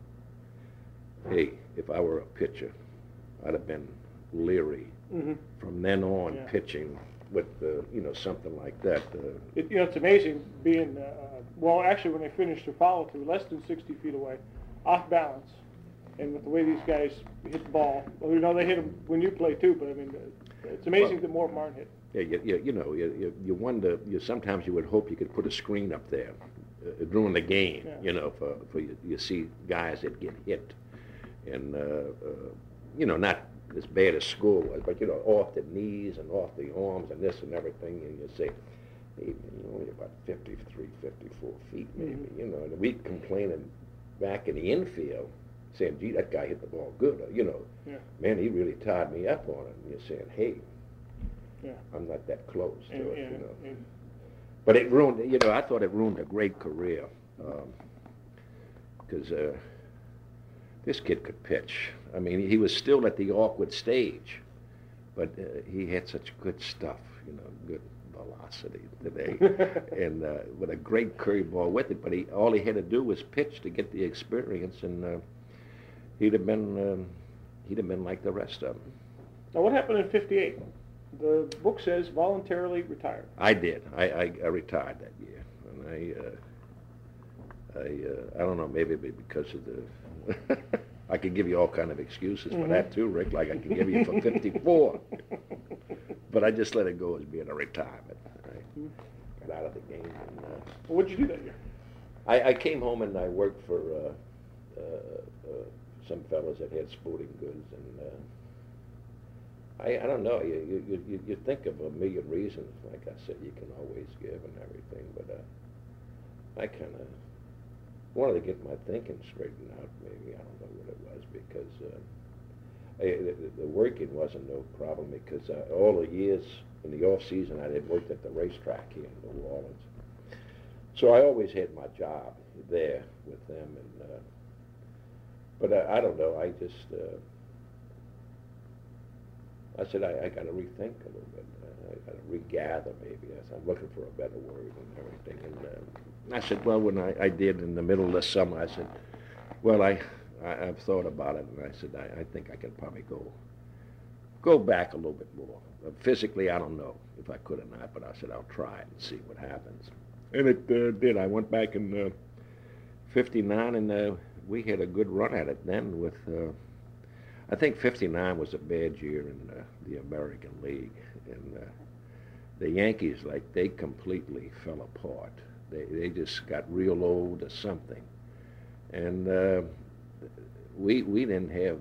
hey, if I were a pitcher, I'd have been leery mm-hmm. from then on yeah. pitching with, uh, you know, something like that. Uh, it, you know, it's amazing being, uh, well, actually, when they finished their follow-through, less than sixty feet away, off balance, and with the way these guys hit the ball, well, you know, they hit them when you play too, but I mean, it's amazing well, that Mort Martin hit. Yeah, you, you, you know, you, you wonder, you sometimes you would hope you could put a screen up there uh, during the game, yeah. you know, for, for you, you see guys that get hit. And, uh, uh, you know, not as bad as school was, but, you know, off the knees and off the arms and this and everything, and you say, hey, you're only about fifty-three, fifty-four feet maybe, mm-hmm. you know, and we complaining back in the infield, saying, gee, that guy hit the ball good, you know, yeah. man, he really tied me up on it, and you're saying, hey, yeah. I'm not that close to and, it, and, you know. And, but it ruined, you know, I thought it ruined a great career, because um, uh, this kid could pitch. I mean, he was still at the awkward stage, but uh, he had such good stuff, you know, good velocity today, and uh, with a great curveball with it. But he, all he had to do was pitch to get the experience, and uh, he'd have been, um, he'd have been like the rest of them. Now, what happened in fifty-eight? The book says voluntarily retired. I did. I, I, I retired that year, and I, uh, I, uh, I don't know, maybe because of the. I could give you all kind of excuses mm-hmm. for that too, Rick, like I could give you for fifty-four. But I just let it go as being a retirement. Right? Mm-hmm. Got out of the game. And, uh, well, what did you do that year? I, I came home and I worked for uh, uh, uh, some fellows that had sporting goods, and uh, I, I don't know. You, you you you think of a million reasons. Like I said, you can always give and everything, but uh, I kind of wanted to get my thinking straightened out, maybe. I don't know what it was, because uh, I, the, the working wasn't no problem, because uh, all the years in the off season I had worked at the racetrack here in New Orleans. So I always had my job there with them, and uh, but uh, I don't know, I just, uh, I said I, I got to rethink a little bit. I got to regather, maybe. I said, I'm looking for a better word and everything. And uh, I said, well, when I, I did in the middle of the summer, I said, well, I, I, I've thought about it, and I said, I, I think I could probably go go back a little bit more. Uh, physically, I don't know if I could or not, but I said, I'll try it and see what happens. And it uh, did. I went back in uh, fifty-nine, and uh, we had a good run at it then with, uh, I think fifty-nine was a bad year in uh, the American League. And uh, the Yankees, like, they completely fell apart. They they just got real old or something. And uh, we we didn't have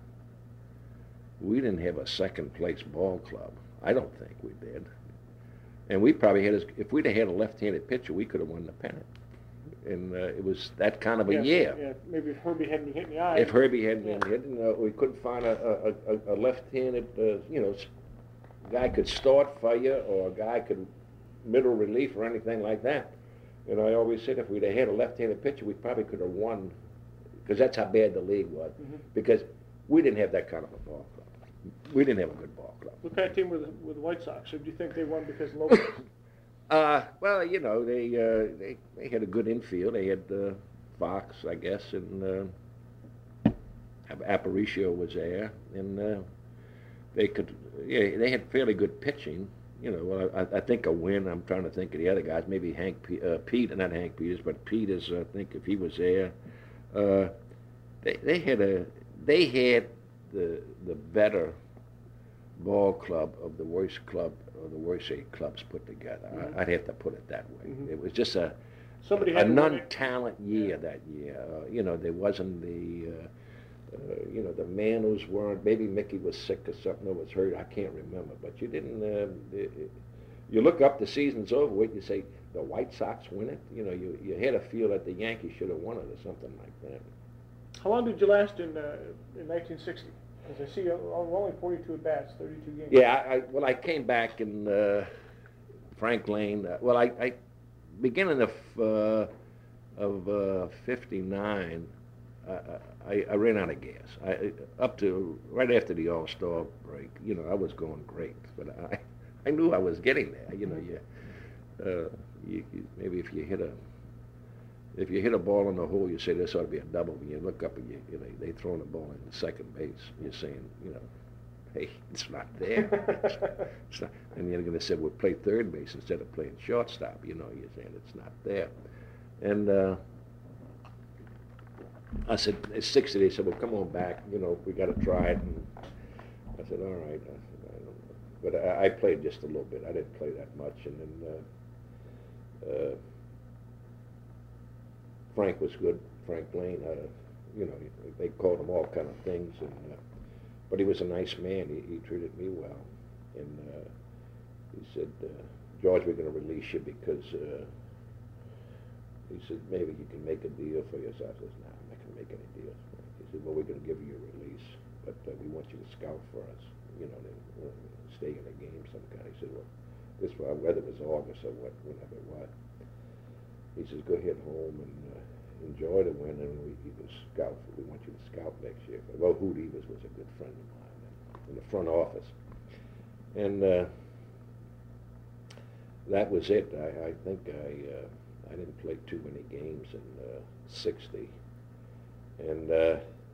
we didn't have a second place ball club. I don't think we did. And we probably had, if we'd have had a left-handed pitcher, we could have won the pennant. And uh, it was that kind of a yeah, year. Yeah, maybe if Herbie hadn't been hit in the eye. If Herbie hadn't been yeah. hit, uh, we couldn't find a, a, a, a left-handed, uh, you know, guy could start for you, or a guy could middle relief or anything like that. And I always said if we'd have had a left-handed pitcher, we probably could have won, because that's how bad the league was. Mm-hmm. Because we didn't have that kind of a ball club. we didn't have a good ball club. What kind of team were the, were the White Sox? Or do you think they won because of locals? uh, well, you know, they, uh, they they had a good infield. They had uh, Fox, I guess, and uh, Aparicio was there, and uh, they could. Yeah, they had fairly good pitching. You know, well, I, I think a win. I'm trying to think of the other guys. Maybe Hank, P, uh, Pete, not Hank Peters, but Peters. I think if he was there, uh, they they had a they had the the better ball club of the worst club or the worst eight clubs put together. Mm-hmm. I, I'd have to put it that way. Mm-hmm. It was just a Somebody a had non-talent year yeah. that year. Uh, you know, there wasn't the. Uh, Uh, you know, the Manos weren't, maybe Mickey was sick or something or was hurt, I can't remember, but you didn't, uh, it, it, you look up, the season's over with, you say, the White Sox win it? You know, you, you had a feel that the Yankees should have won it or something like that. How long did you last in uh, in nineteen sixty? Because I see uh, only forty-two at-bats, thirty-two games. Yeah, I, I, well, I came back in uh, Frank Lane, uh, well, I, I, beginning of, uh, of uh, fifty-nine, uh, I, I ran out of gas. I, up to right after the All-Star break, you know, I was going great, but I, I knew I was getting there. You know, you, uh, you, you maybe if you hit a, if you hit a ball in the hole, you say this ought to be a double. When you look up and you, you know, they throwing the ball in the second base, you're saying, you know, hey, it's not there. It's, it's not. And you're going to say, well, play third base instead of playing shortstop. You know, you're saying it's not there, and. Uh, I said, it's sixty. They said, well, come on back. You know, we got to try it. And I said, all right. I said, I don't know. But I, I played just a little bit. I didn't play that much. And then uh, uh, Frank was good. Frank Lane, uh, you know, they called him all kind of things. And uh, but he was a nice man. He, he treated me well. And uh, he said, uh, George, we're going to release you because uh, he said, maybe you can make a deal for yourself. I said, no, I'm not going to make any deals. He said, well, we're going to give you a release, but uh, we want you to scout for us, you know, to uh, stay in a game some kind. He said, well, this was, whether it was August or what, whenever it was. He says, go ahead home and uh, enjoy the win, and we, he was scout. We want you to scout next year. Well, Hoot Evers was a good friend of mine in the front office. And uh, that was it. I, I think I... Uh, I didn't play too many games in uh, sixty, and uh,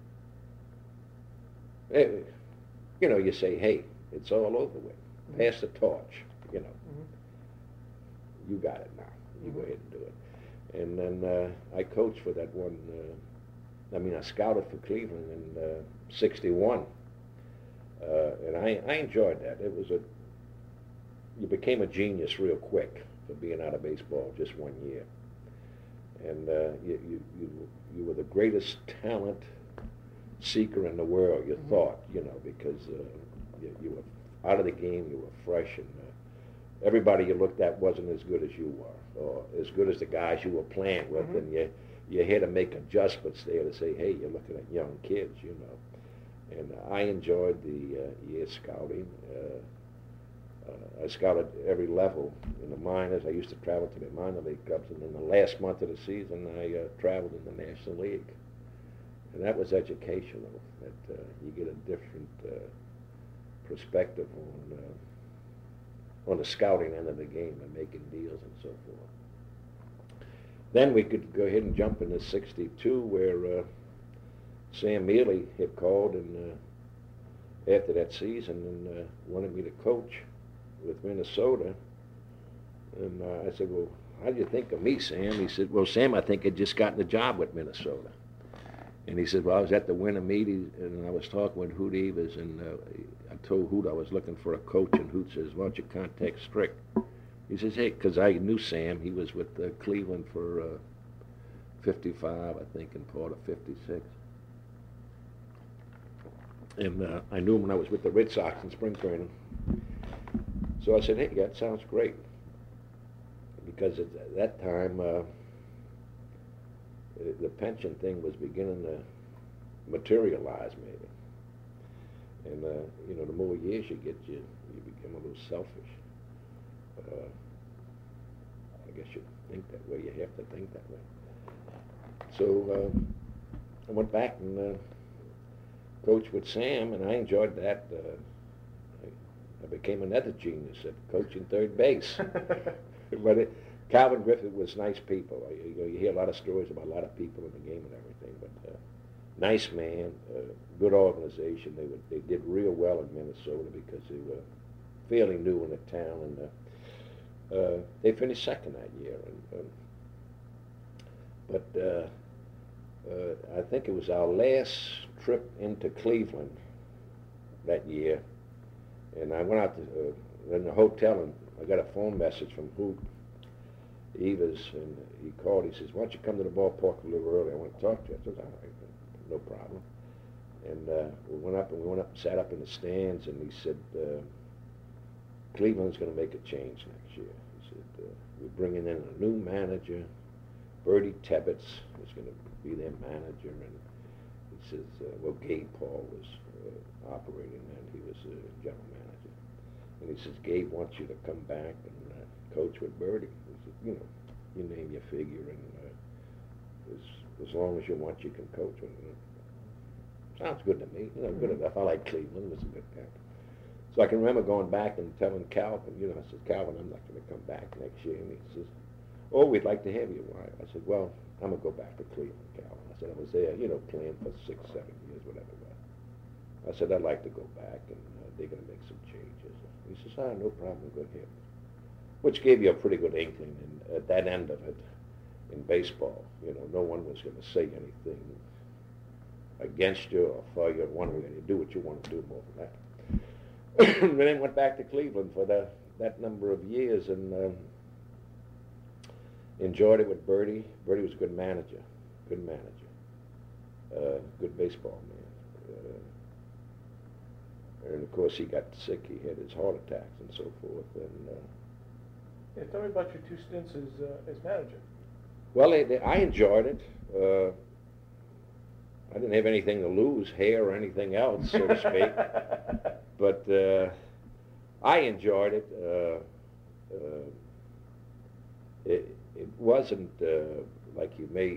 it, you know, you say, "Hey, it's all over with. Mm-hmm. Pass the torch." You know, mm-hmm. You got it now. You mm-hmm. go ahead and do it. And then uh, I coached for that one. Uh, I mean, I scouted for Cleveland in uh, sixty-one, uh, and I, I enjoyed that. It was a you became a genius real quick. For being out of baseball just one year, and uh, you, you you you were the greatest talent seeker in the world. You mm-hmm. thought, you know, because uh, you, you were out of the game, you were fresh, and uh, everybody you looked at wasn't as good as you were, or as good as the guys you were playing with, mm-hmm. and you you had to make adjustments there to say, hey, you're looking at young kids, you know. And uh, I enjoyed the uh, year scouting. Uh, Uh, I scouted every level in the minors. I used to travel to the minor league clubs, and in the last month of the season, I uh, traveled in the National League, and that was educational. That uh, you get a different uh, perspective on uh, on the scouting end of the game and making deals and so forth. Then we could go ahead and jump into sixty-two, where uh, Sam Mealy had called and uh, after that season and uh, wanted me to coach with Minnesota, and uh, I said, well, how do you think of me, Sam? He said, well, Sam, I think I'd just gotten a job with Minnesota. And he said, well, I was at the winter meeting, and I was talking with Hoot Evers, and uh, I told Hoot I was looking for a coach, and Hoot says, why don't you contact Strick? He says, hey, because I knew Sam. He was with uh, Cleveland for uh, fifty-five, I think, and part of fifty-six. And uh, I knew him when I was with the Red Sox in spring training. So I said, hey, that sounds great. Because at that time, uh, the pension thing was beginning to materialize, maybe. And, uh, you know, the more years you get, you, you become a little selfish. Uh, I guess you think that way. You have to think that way. So uh, I went back and uh, coached with Sam, and I enjoyed that. Uh, I, I became another genius at coaching third base. But it, Calvin Griffith was nice people. You, you, you hear a lot of stories about a lot of people in the game and everything, but uh, nice man, uh, good organization. They were, they did real well in Minnesota because they were fairly new in the town, and uh, uh, they finished second that year. And, um, but uh, uh, I think it was our last trip into Cleveland that year, and I went out to, uh, in the hotel, and I got a phone message from Hoot Evers, and he called. He says, "Why don't you come to the ballpark a little early? I want to talk to you." I said, "All right, no problem." And uh, we went up, and we went up and sat up in the stands, and he said, uh, "Cleveland's going to make a change next year." He said, uh, "We're bringing in a new manager. Bertie Tebbetts is going to be their manager." And he says, uh, "Well, Gabe Paul was uh, operating then. He was a general manager." And he says, "Gabe wants you to come back and uh, coach with Bertie." He said, "You know, you name your figure, and uh, as, as long as you want, you can coach with him." Sounds good to me. You know, good enough. I like Cleveland. It was a good camp. So I can remember going back and telling Calvin, you know, I said, "Calvin, I'm not going to come back next year." And he says, "Oh, we'd like to have you." Why? I said, "Well, I'm going to go back to Cleveland, Calvin." I said, "I was there, you know, playing for six, seven years, whatever it was." I said, "I'd like to go back, and uh, they're going to make some changes." He says, "Ah, no problem, go ahead." Which gave you a pretty good inkling, and at that end of it, in baseball, you know, no one was going to say anything against you or for you one way. You do what you want to do more than that. And then went back to Cleveland for the, that number of years, and um, enjoyed it with Bertie. Bertie was a good manager, good manager, uh, good baseball man. Uh, and of course, he got sick. He had his heart attacks and so forth. And uh, yeah, tell me about your two stints as uh, as manager. Well, they, they, I enjoyed it. Uh, I didn't have anything to lose, hair or anything else, so to speak. But uh, I enjoyed it. Uh, uh, it, it wasn't uh, like you may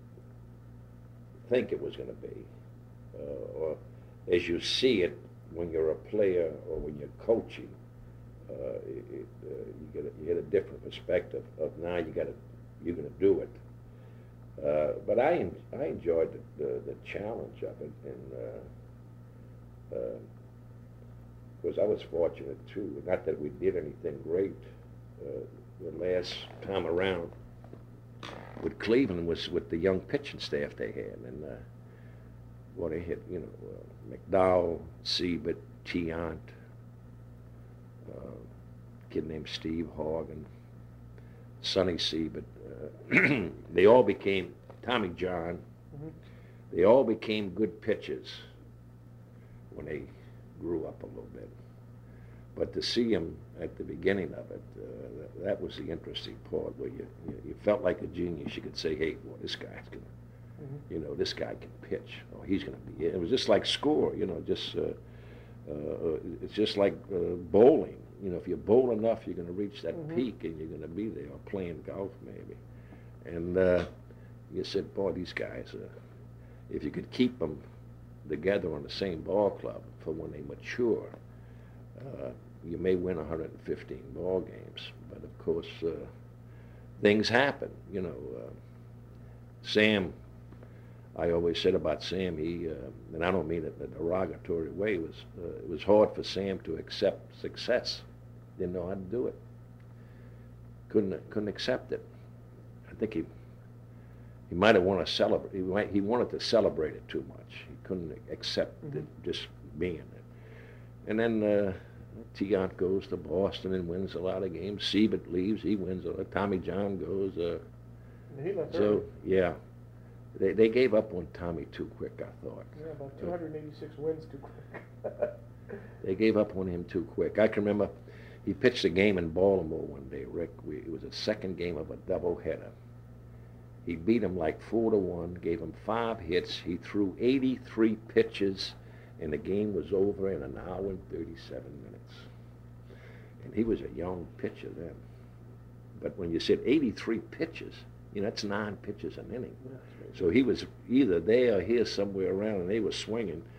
think it was going to be, uh, or as you see it when you're a player or when you're coaching. Uh, it, it, uh, you get a, you get a different perspective of now you got to you're going to do it. Uh, but I I enjoyed the, the, the challenge of it, and uh, uh, because I was fortunate too. Not that we did anything great. Uh, the last time around with Cleveland was with the young pitching staff they had, and uh, well, they had you know uh, McDowell, Siebert, Tiant, uh, a kid named Steve Horgan, Sonny Siebert. Uh, they all became Tommy John. Mm-hmm. They all became good pitchers when they grew up a little bit. But to see them at the beginning of it, uh, that, that was the interesting part, where you, you you felt like a genius. You could say, "Hey, well, this guy's gonna, mm-hmm. you know, this guy can pitch. Oh, he's gonna be." It was just like score, you know, just uh, uh, it's just like uh, bowling. You know, if you bowl enough, you're going to reach that mm-hmm. peak, and you're going to be there, or playing golf maybe. And uh, you said, boy, these guys, uh, if you could keep them together on the same ball club for when they mature, uh, you may win one hundred fifteen ball games. But of course, uh, things happen. You know, uh, Sam, I always said about Sam, he, uh, and I don't mean it in a derogatory way, was uh, it was hard for Sam to accept success. Didn't know how to do it. Couldn't couldn't accept it. I think he he might have wanted to celebrate. He might, he wanted to celebrate it too much. He couldn't accept mm-hmm. it just being it. And then uh, Tiant goes to Boston and wins a lot of games. Siebert leaves. He wins. A lot. Tommy John goes. Uh, he left so early. yeah, they they gave up on Tommy too quick, I thought. Yeah, about two hundred eighty-six uh, wins too quick. They gave up on him too quick. I can remember. He pitched a game in Baltimore one day, Rick. We, it was a second game of a doubleheader. He beat him like four to one, gave him five hits. He threw eighty-three pitches, and the game was over in an hour and thirty-seven minutes. And he was a young pitcher then. But when you said eighty-three pitches, you know, that's nine pitches an inning. So he was either there or here somewhere around, and they were swinging.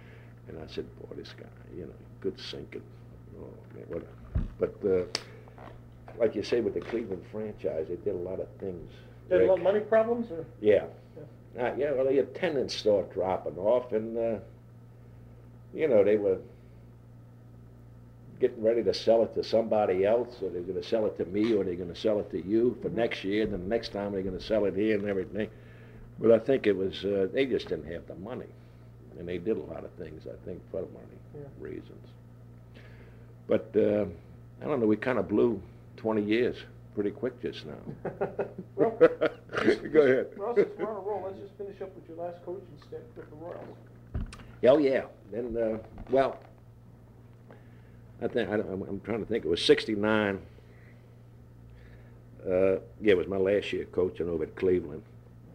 And I said, boy, this guy, you know, good sinking. Oh, man, what? But uh, like you say, with the Cleveland franchise, they did a lot of things. Did a lot of Rick. money problems? Or? Yeah. Yeah. Uh, yeah, well, the attendance started dropping off, and, uh, you know, they were getting ready to sell it to somebody else, or they're going to sell it to me, or they're going to sell it to you for Mhm. next year, and then the next time they're going to sell it here and everything. But I think it was, uh, they just didn't have the money. And they did a lot of things, I think, for the money Yeah. reasons. But, uh, I don't know, we kind of blew twenty years pretty quick just now. Well, Go ahead. Well, since we're on a roll, let's just finish up with your last coaching stint with the Royals. Oh, yeah. Then, uh, well, I think, I, I'm, I'm trying to think, it was sixty-nine. Uh, yeah, it was my last year coaching over at Cleveland.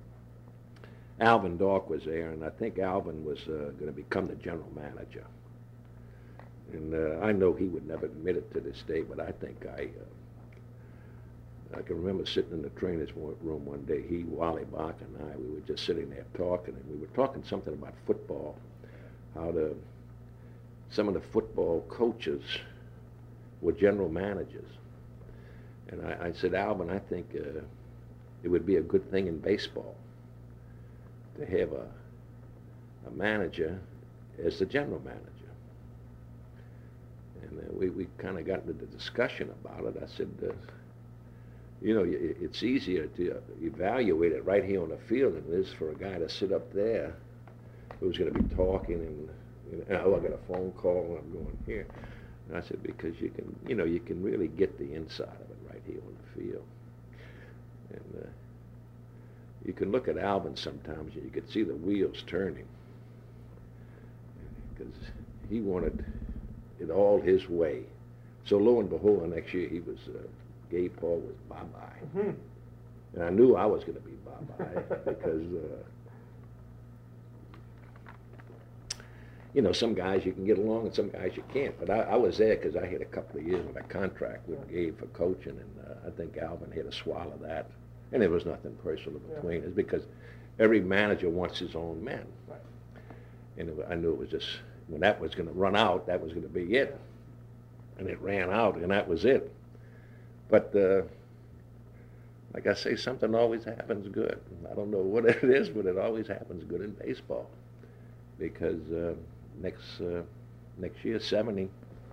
Alvin Dork was there, and I think Alvin was uh, going to become the general manager. And uh, I know he would never admit it to this day, but I think I, uh, I can remember sitting in the trainer's room one day. He, Wally Bach, and I, we were just sitting there talking, and we were talking something about football, how the some of the football coaches were general managers. And I, I said, Alvin, I think uh, it would be a good thing in baseball to have a, a manager as the general manager. And uh, we, we kind of got into the discussion about it. I said, uh, you know, it's easier to evaluate it right here on the field than it is for a guy to sit up there who's going to be talking and, you know, oh, I got a phone call and I'm going here. And I said, because you can, you know, you can really get the inside of it right here on the field. And uh, you can look at Alvin sometimes and you could see the wheels turning because he wanted it all his way. So lo and behold, the next year he was, uh, Gabe Paul was bye-bye. Mm-hmm. And I knew I was going to be bye-bye because, uh, you know, some guys you can get along and some guys you can't. But I, I was there because I had a couple of years with a contract with Gabe for coaching, and uh, I think Alvin had to swallow that. And there was nothing personal between yeah. us because every manager wants his own men. Right. And it, I knew it was just, when that was going to run out, that was going to be it. And it ran out, and that was it. But uh, like I say, something always happens good. I don't know what it is, but it always happens good in baseball. Because uh, next uh, next year, seventy,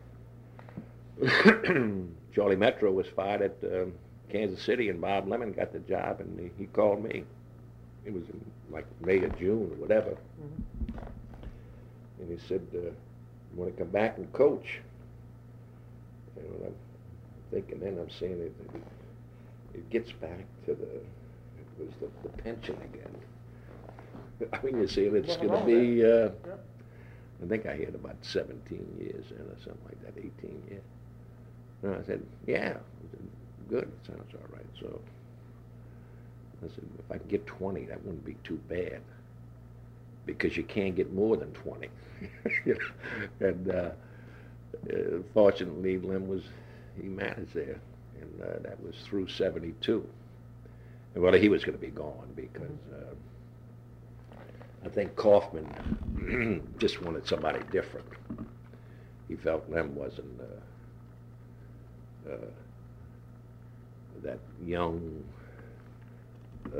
Charlie Metro was fired at uh, Kansas City, and Bob Lemon got the job, and he, he called me. It was in like May or June or whatever. Mm-hmm. And he said, uh, you want to come back and coach? And I'm thinking then, I'm saying it, it, it gets back to the, it was the, the pension again. I mean, you see, it's going to be, uh, yeah. I think I had about seventeen years in or something like that, eighteen years. And I said, yeah. I said, good, it sounds all right. So I said, if I can get twenty, that wouldn't be too bad. Because you can't get more than twenty. And uh, uh, fortunately, Lem was, he managed there. And uh, that was through seventy-two. And well, he was going to be gone because uh, I think Kaufman just wanted somebody different. He felt Lem wasn't uh, uh, that young uh,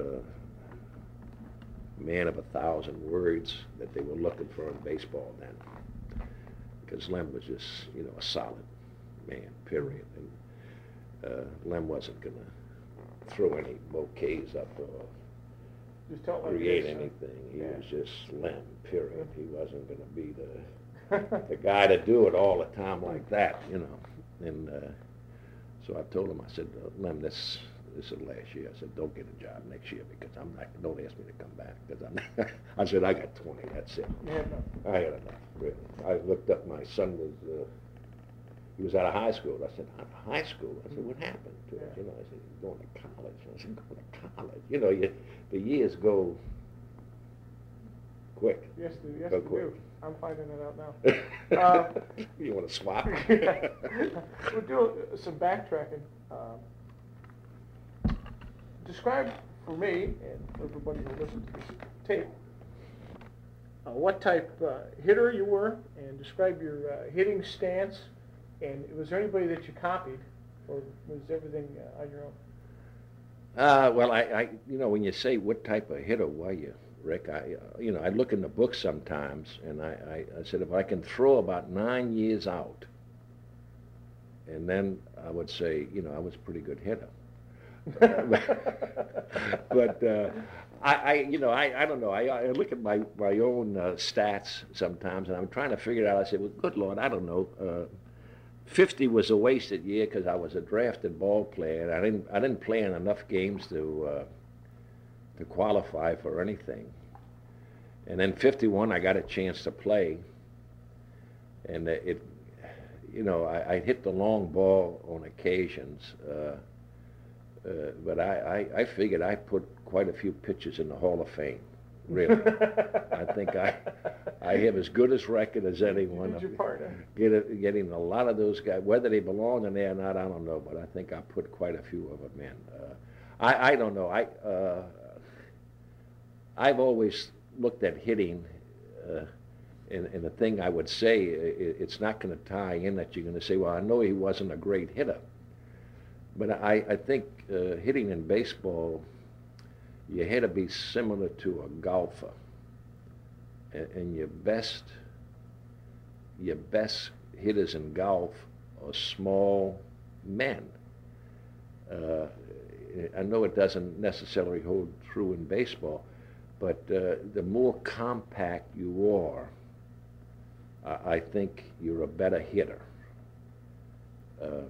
man of a thousand words that they were looking for in baseball then. Because Lem was just, you know, a solid man, period. And uh, Lem wasn't going to throw any bouquets up or Just tell create like anything. He yeah. was just Lem, period. He wasn't going to be the the guy to do it all the time like that, you know. And uh, so I told him, I said, uh, Lem, this this is last year. I said, don't get a job next year because I'm not. Don't ask me to come back because I'm. Not, I said, I got twenty. That's it. You had enough. I had enough. Really. I looked up. My son was. Uh, he was out of high school. I said, out of high school? I said, what happened to it? You know, I said, he's going to college. I said, going to college. You know, you, the years go quick. Yes, they, yes, go they quick. do. I'm finding it out now. uh, you want to swap? We'll do some backtracking. Um, describe for me and for everybody who listens to this tape uh, what type uh, hitter you were, and describe your uh, hitting stance. And was there anybody that you copied, or was everything uh, on your own? Uh, well, I, I, you know, when you say what type of hitter were you, Rick, I, uh, you know, I look in the book sometimes, and I, I, I said if I can throw about nine years out, and then I would say, you know, I was a pretty good hitter. But uh, I, I, you know, I, I don't know. I, I look at my my own uh, stats sometimes, and I'm trying to figure it out. I say, well, good Lord, I don't know. Uh, fifty was a wasted year because I was a drafted ball player. I didn't I didn't play in enough games to uh, to qualify for anything. And then fifty-one, I got a chance to play, and it, you know, I, I hit the long ball on occasions. Uh, Uh, but I, I, I figured I put quite a few pitches in the Hall of Fame, really. I think I I have as good a record as anyone. You did your part, huh? Get a, getting a lot of those guys, whether they belong in there or not, I don't know, but I think I put quite a few of them in. Uh, I, I don't know. I, uh, I've always looked at hitting, uh, and, and the thing I would say, it, it's not going to tie in that you're going to say, well, I know he wasn't a great hitter. But I, I think uh, hitting in baseball, you had to be similar to a golfer. And, and your best, your best hitters in golf are small men. Uh, I know it doesn't necessarily hold true in baseball, but uh, the more compact you are, I, I think you're a better hitter. Uh,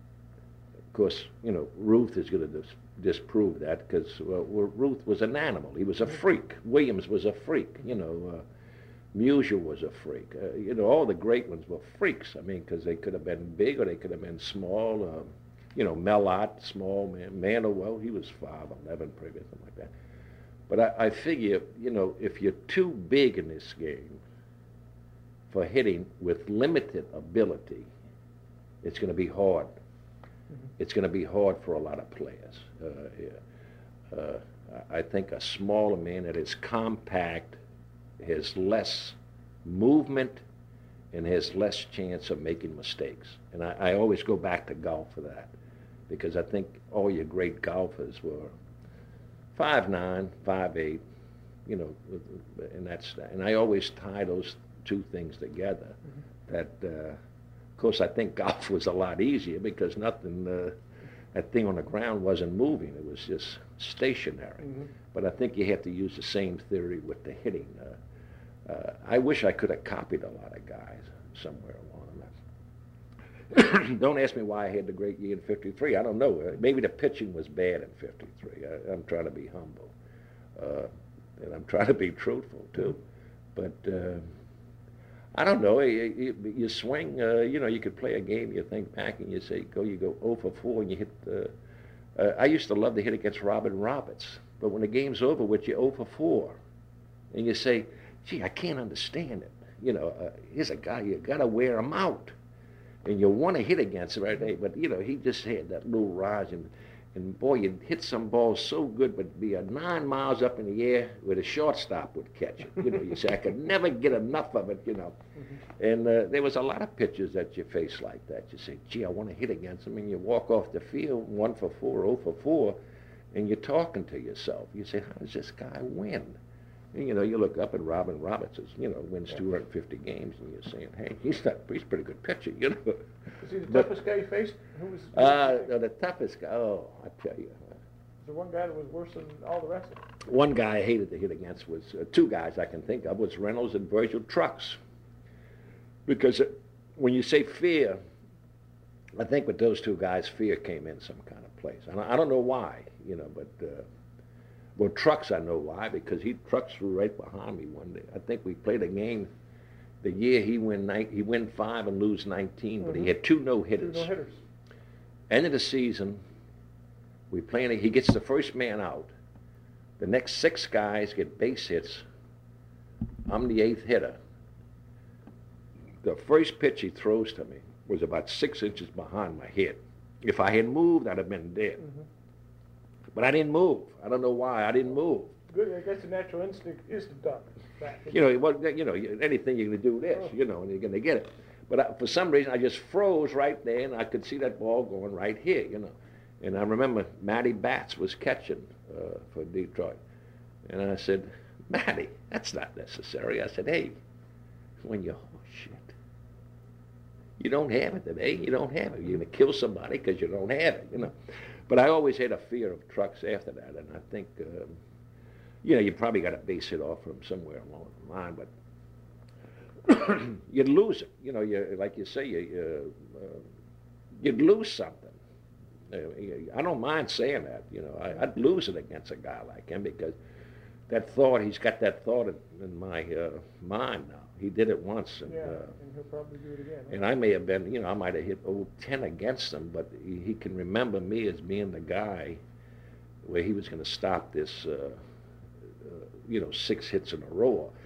Of course, you know, Ruth is going to dis- disprove that because well, Ruth was an animal. He was a freak. Williams was a freak. You know, uh, Musial was a freak. Uh, you know, all the great ones were freaks. I mean, because they could have been big or they could have been small. Um, you know, Mellott, small man. Manowell, he was five eleven, probably something like that. But I, I figure, you know, if you're too big in this game for hitting with limited ability, it's going to be hard. It's going to be hard for a lot of players. Uh, yeah. uh, I think a smaller man that is compact has less movement and has less chance of making mistakes. And I, I always go back to golf for that because I think all your great golfers were five nine, five eight, you know, and that's and I always tie those two things together. Mm-hmm. That. Uh, Of course, I think golf was a lot easier because nothing, uh, that thing on the ground wasn't moving. It was just stationary. Mm-hmm. But I think you have to use the same theory with the hitting. Uh, uh, I wish I could have copied a lot of guys somewhere along the line. Don't ask me why I had the great year in fifty-three. I don't know. Uh, maybe the pitching was bad in fifty-three. I, I'm trying to be humble. Uh, and I'm trying to be truthful, too. But... Uh, I don't know. You, you, you swing. Uh, you know, you could play a game. You think back and you say, "Go." You go oh for four, and you hit. Uh, uh, I used to love to hit against Robin Roberts, but when the game's over with, you oh for four, and you say, "Gee, I can't understand it." You know, uh, here's a guy you got to wear him out, and you want to hit against him every day, but you know he just had that little rise and. And boy, you'd hit some balls so good, but be a nine miles up in the air where the shortstop would catch it. You know, you say, I could never get enough of it, you know. Mm-hmm. And uh, there was a lot of pitchers that you face like that. You say, gee, I want to hit against them. And you walk off the field, one for four, oh for four, and you're talking to yourself. You say, how does this guy win? And, you know, you look up at Robin Roberts, you know, wins two hundred fifty games, and you're saying, hey, he's not, he's a pretty good pitcher, you know. Was he the but, toughest guy you faced? Who was? Who uh, was the toughest guy, oh, I tell you. Was there one guy that was worse than all the rest of them? One guy I hated to hit against was, uh, two guys I can think of, was Reynolds and Virgil Trucks. Because uh, when you say fear, I think with those two guys, fear came in some kind of place. I don't, I don't know why, you know, but... Uh, Well, Trucks, I know why, because he Trucks threw right behind me one day. I think we played a game the year he win ni- he win five and lose nineteen, mm-hmm. but he had two no-hitters. Two no-hitters. End of the season, we playing. He gets the first man out. The next six guys get base hits. I'm the eighth hitter. The first pitch he throws to me was about six inches behind my head. If I had moved, I'd have been dead. Mm-hmm. But I didn't move. I don't know why. I didn't move. Good. I guess the natural instinct is to duck. back. You know, well, you know, anything you're going to do this, Oh. you know, and you're going to get it. But I, for some reason, I just froze right there, and I could see that ball going right here, you know. And I remember Matty Batts was catching uh, for Detroit. And I said, Matty, that's not necessary. I said, hey, when you, oh, shit. You don't have it today. You don't have it. You're going to kill somebody because you don't have it, you know. But I always had a fear of trucks after that, and I think, um, you know, you probably got to base it off from somewhere along the line, but you'd lose it. You know, you like you say, you, uh, you'd lose something. Uh, I don't mind saying that. You know, I, I'd lose it against a guy like him because that thought, he's got that thought in, in my uh, mind now. He did it once, and, Yeah, uh, and he'll probably do it again. Huh? and I may have been, you know, I might have hit oh, ten against him, but he, he can remember me as being the guy where he was going to stop this, uh, uh, you know, six hits in a row.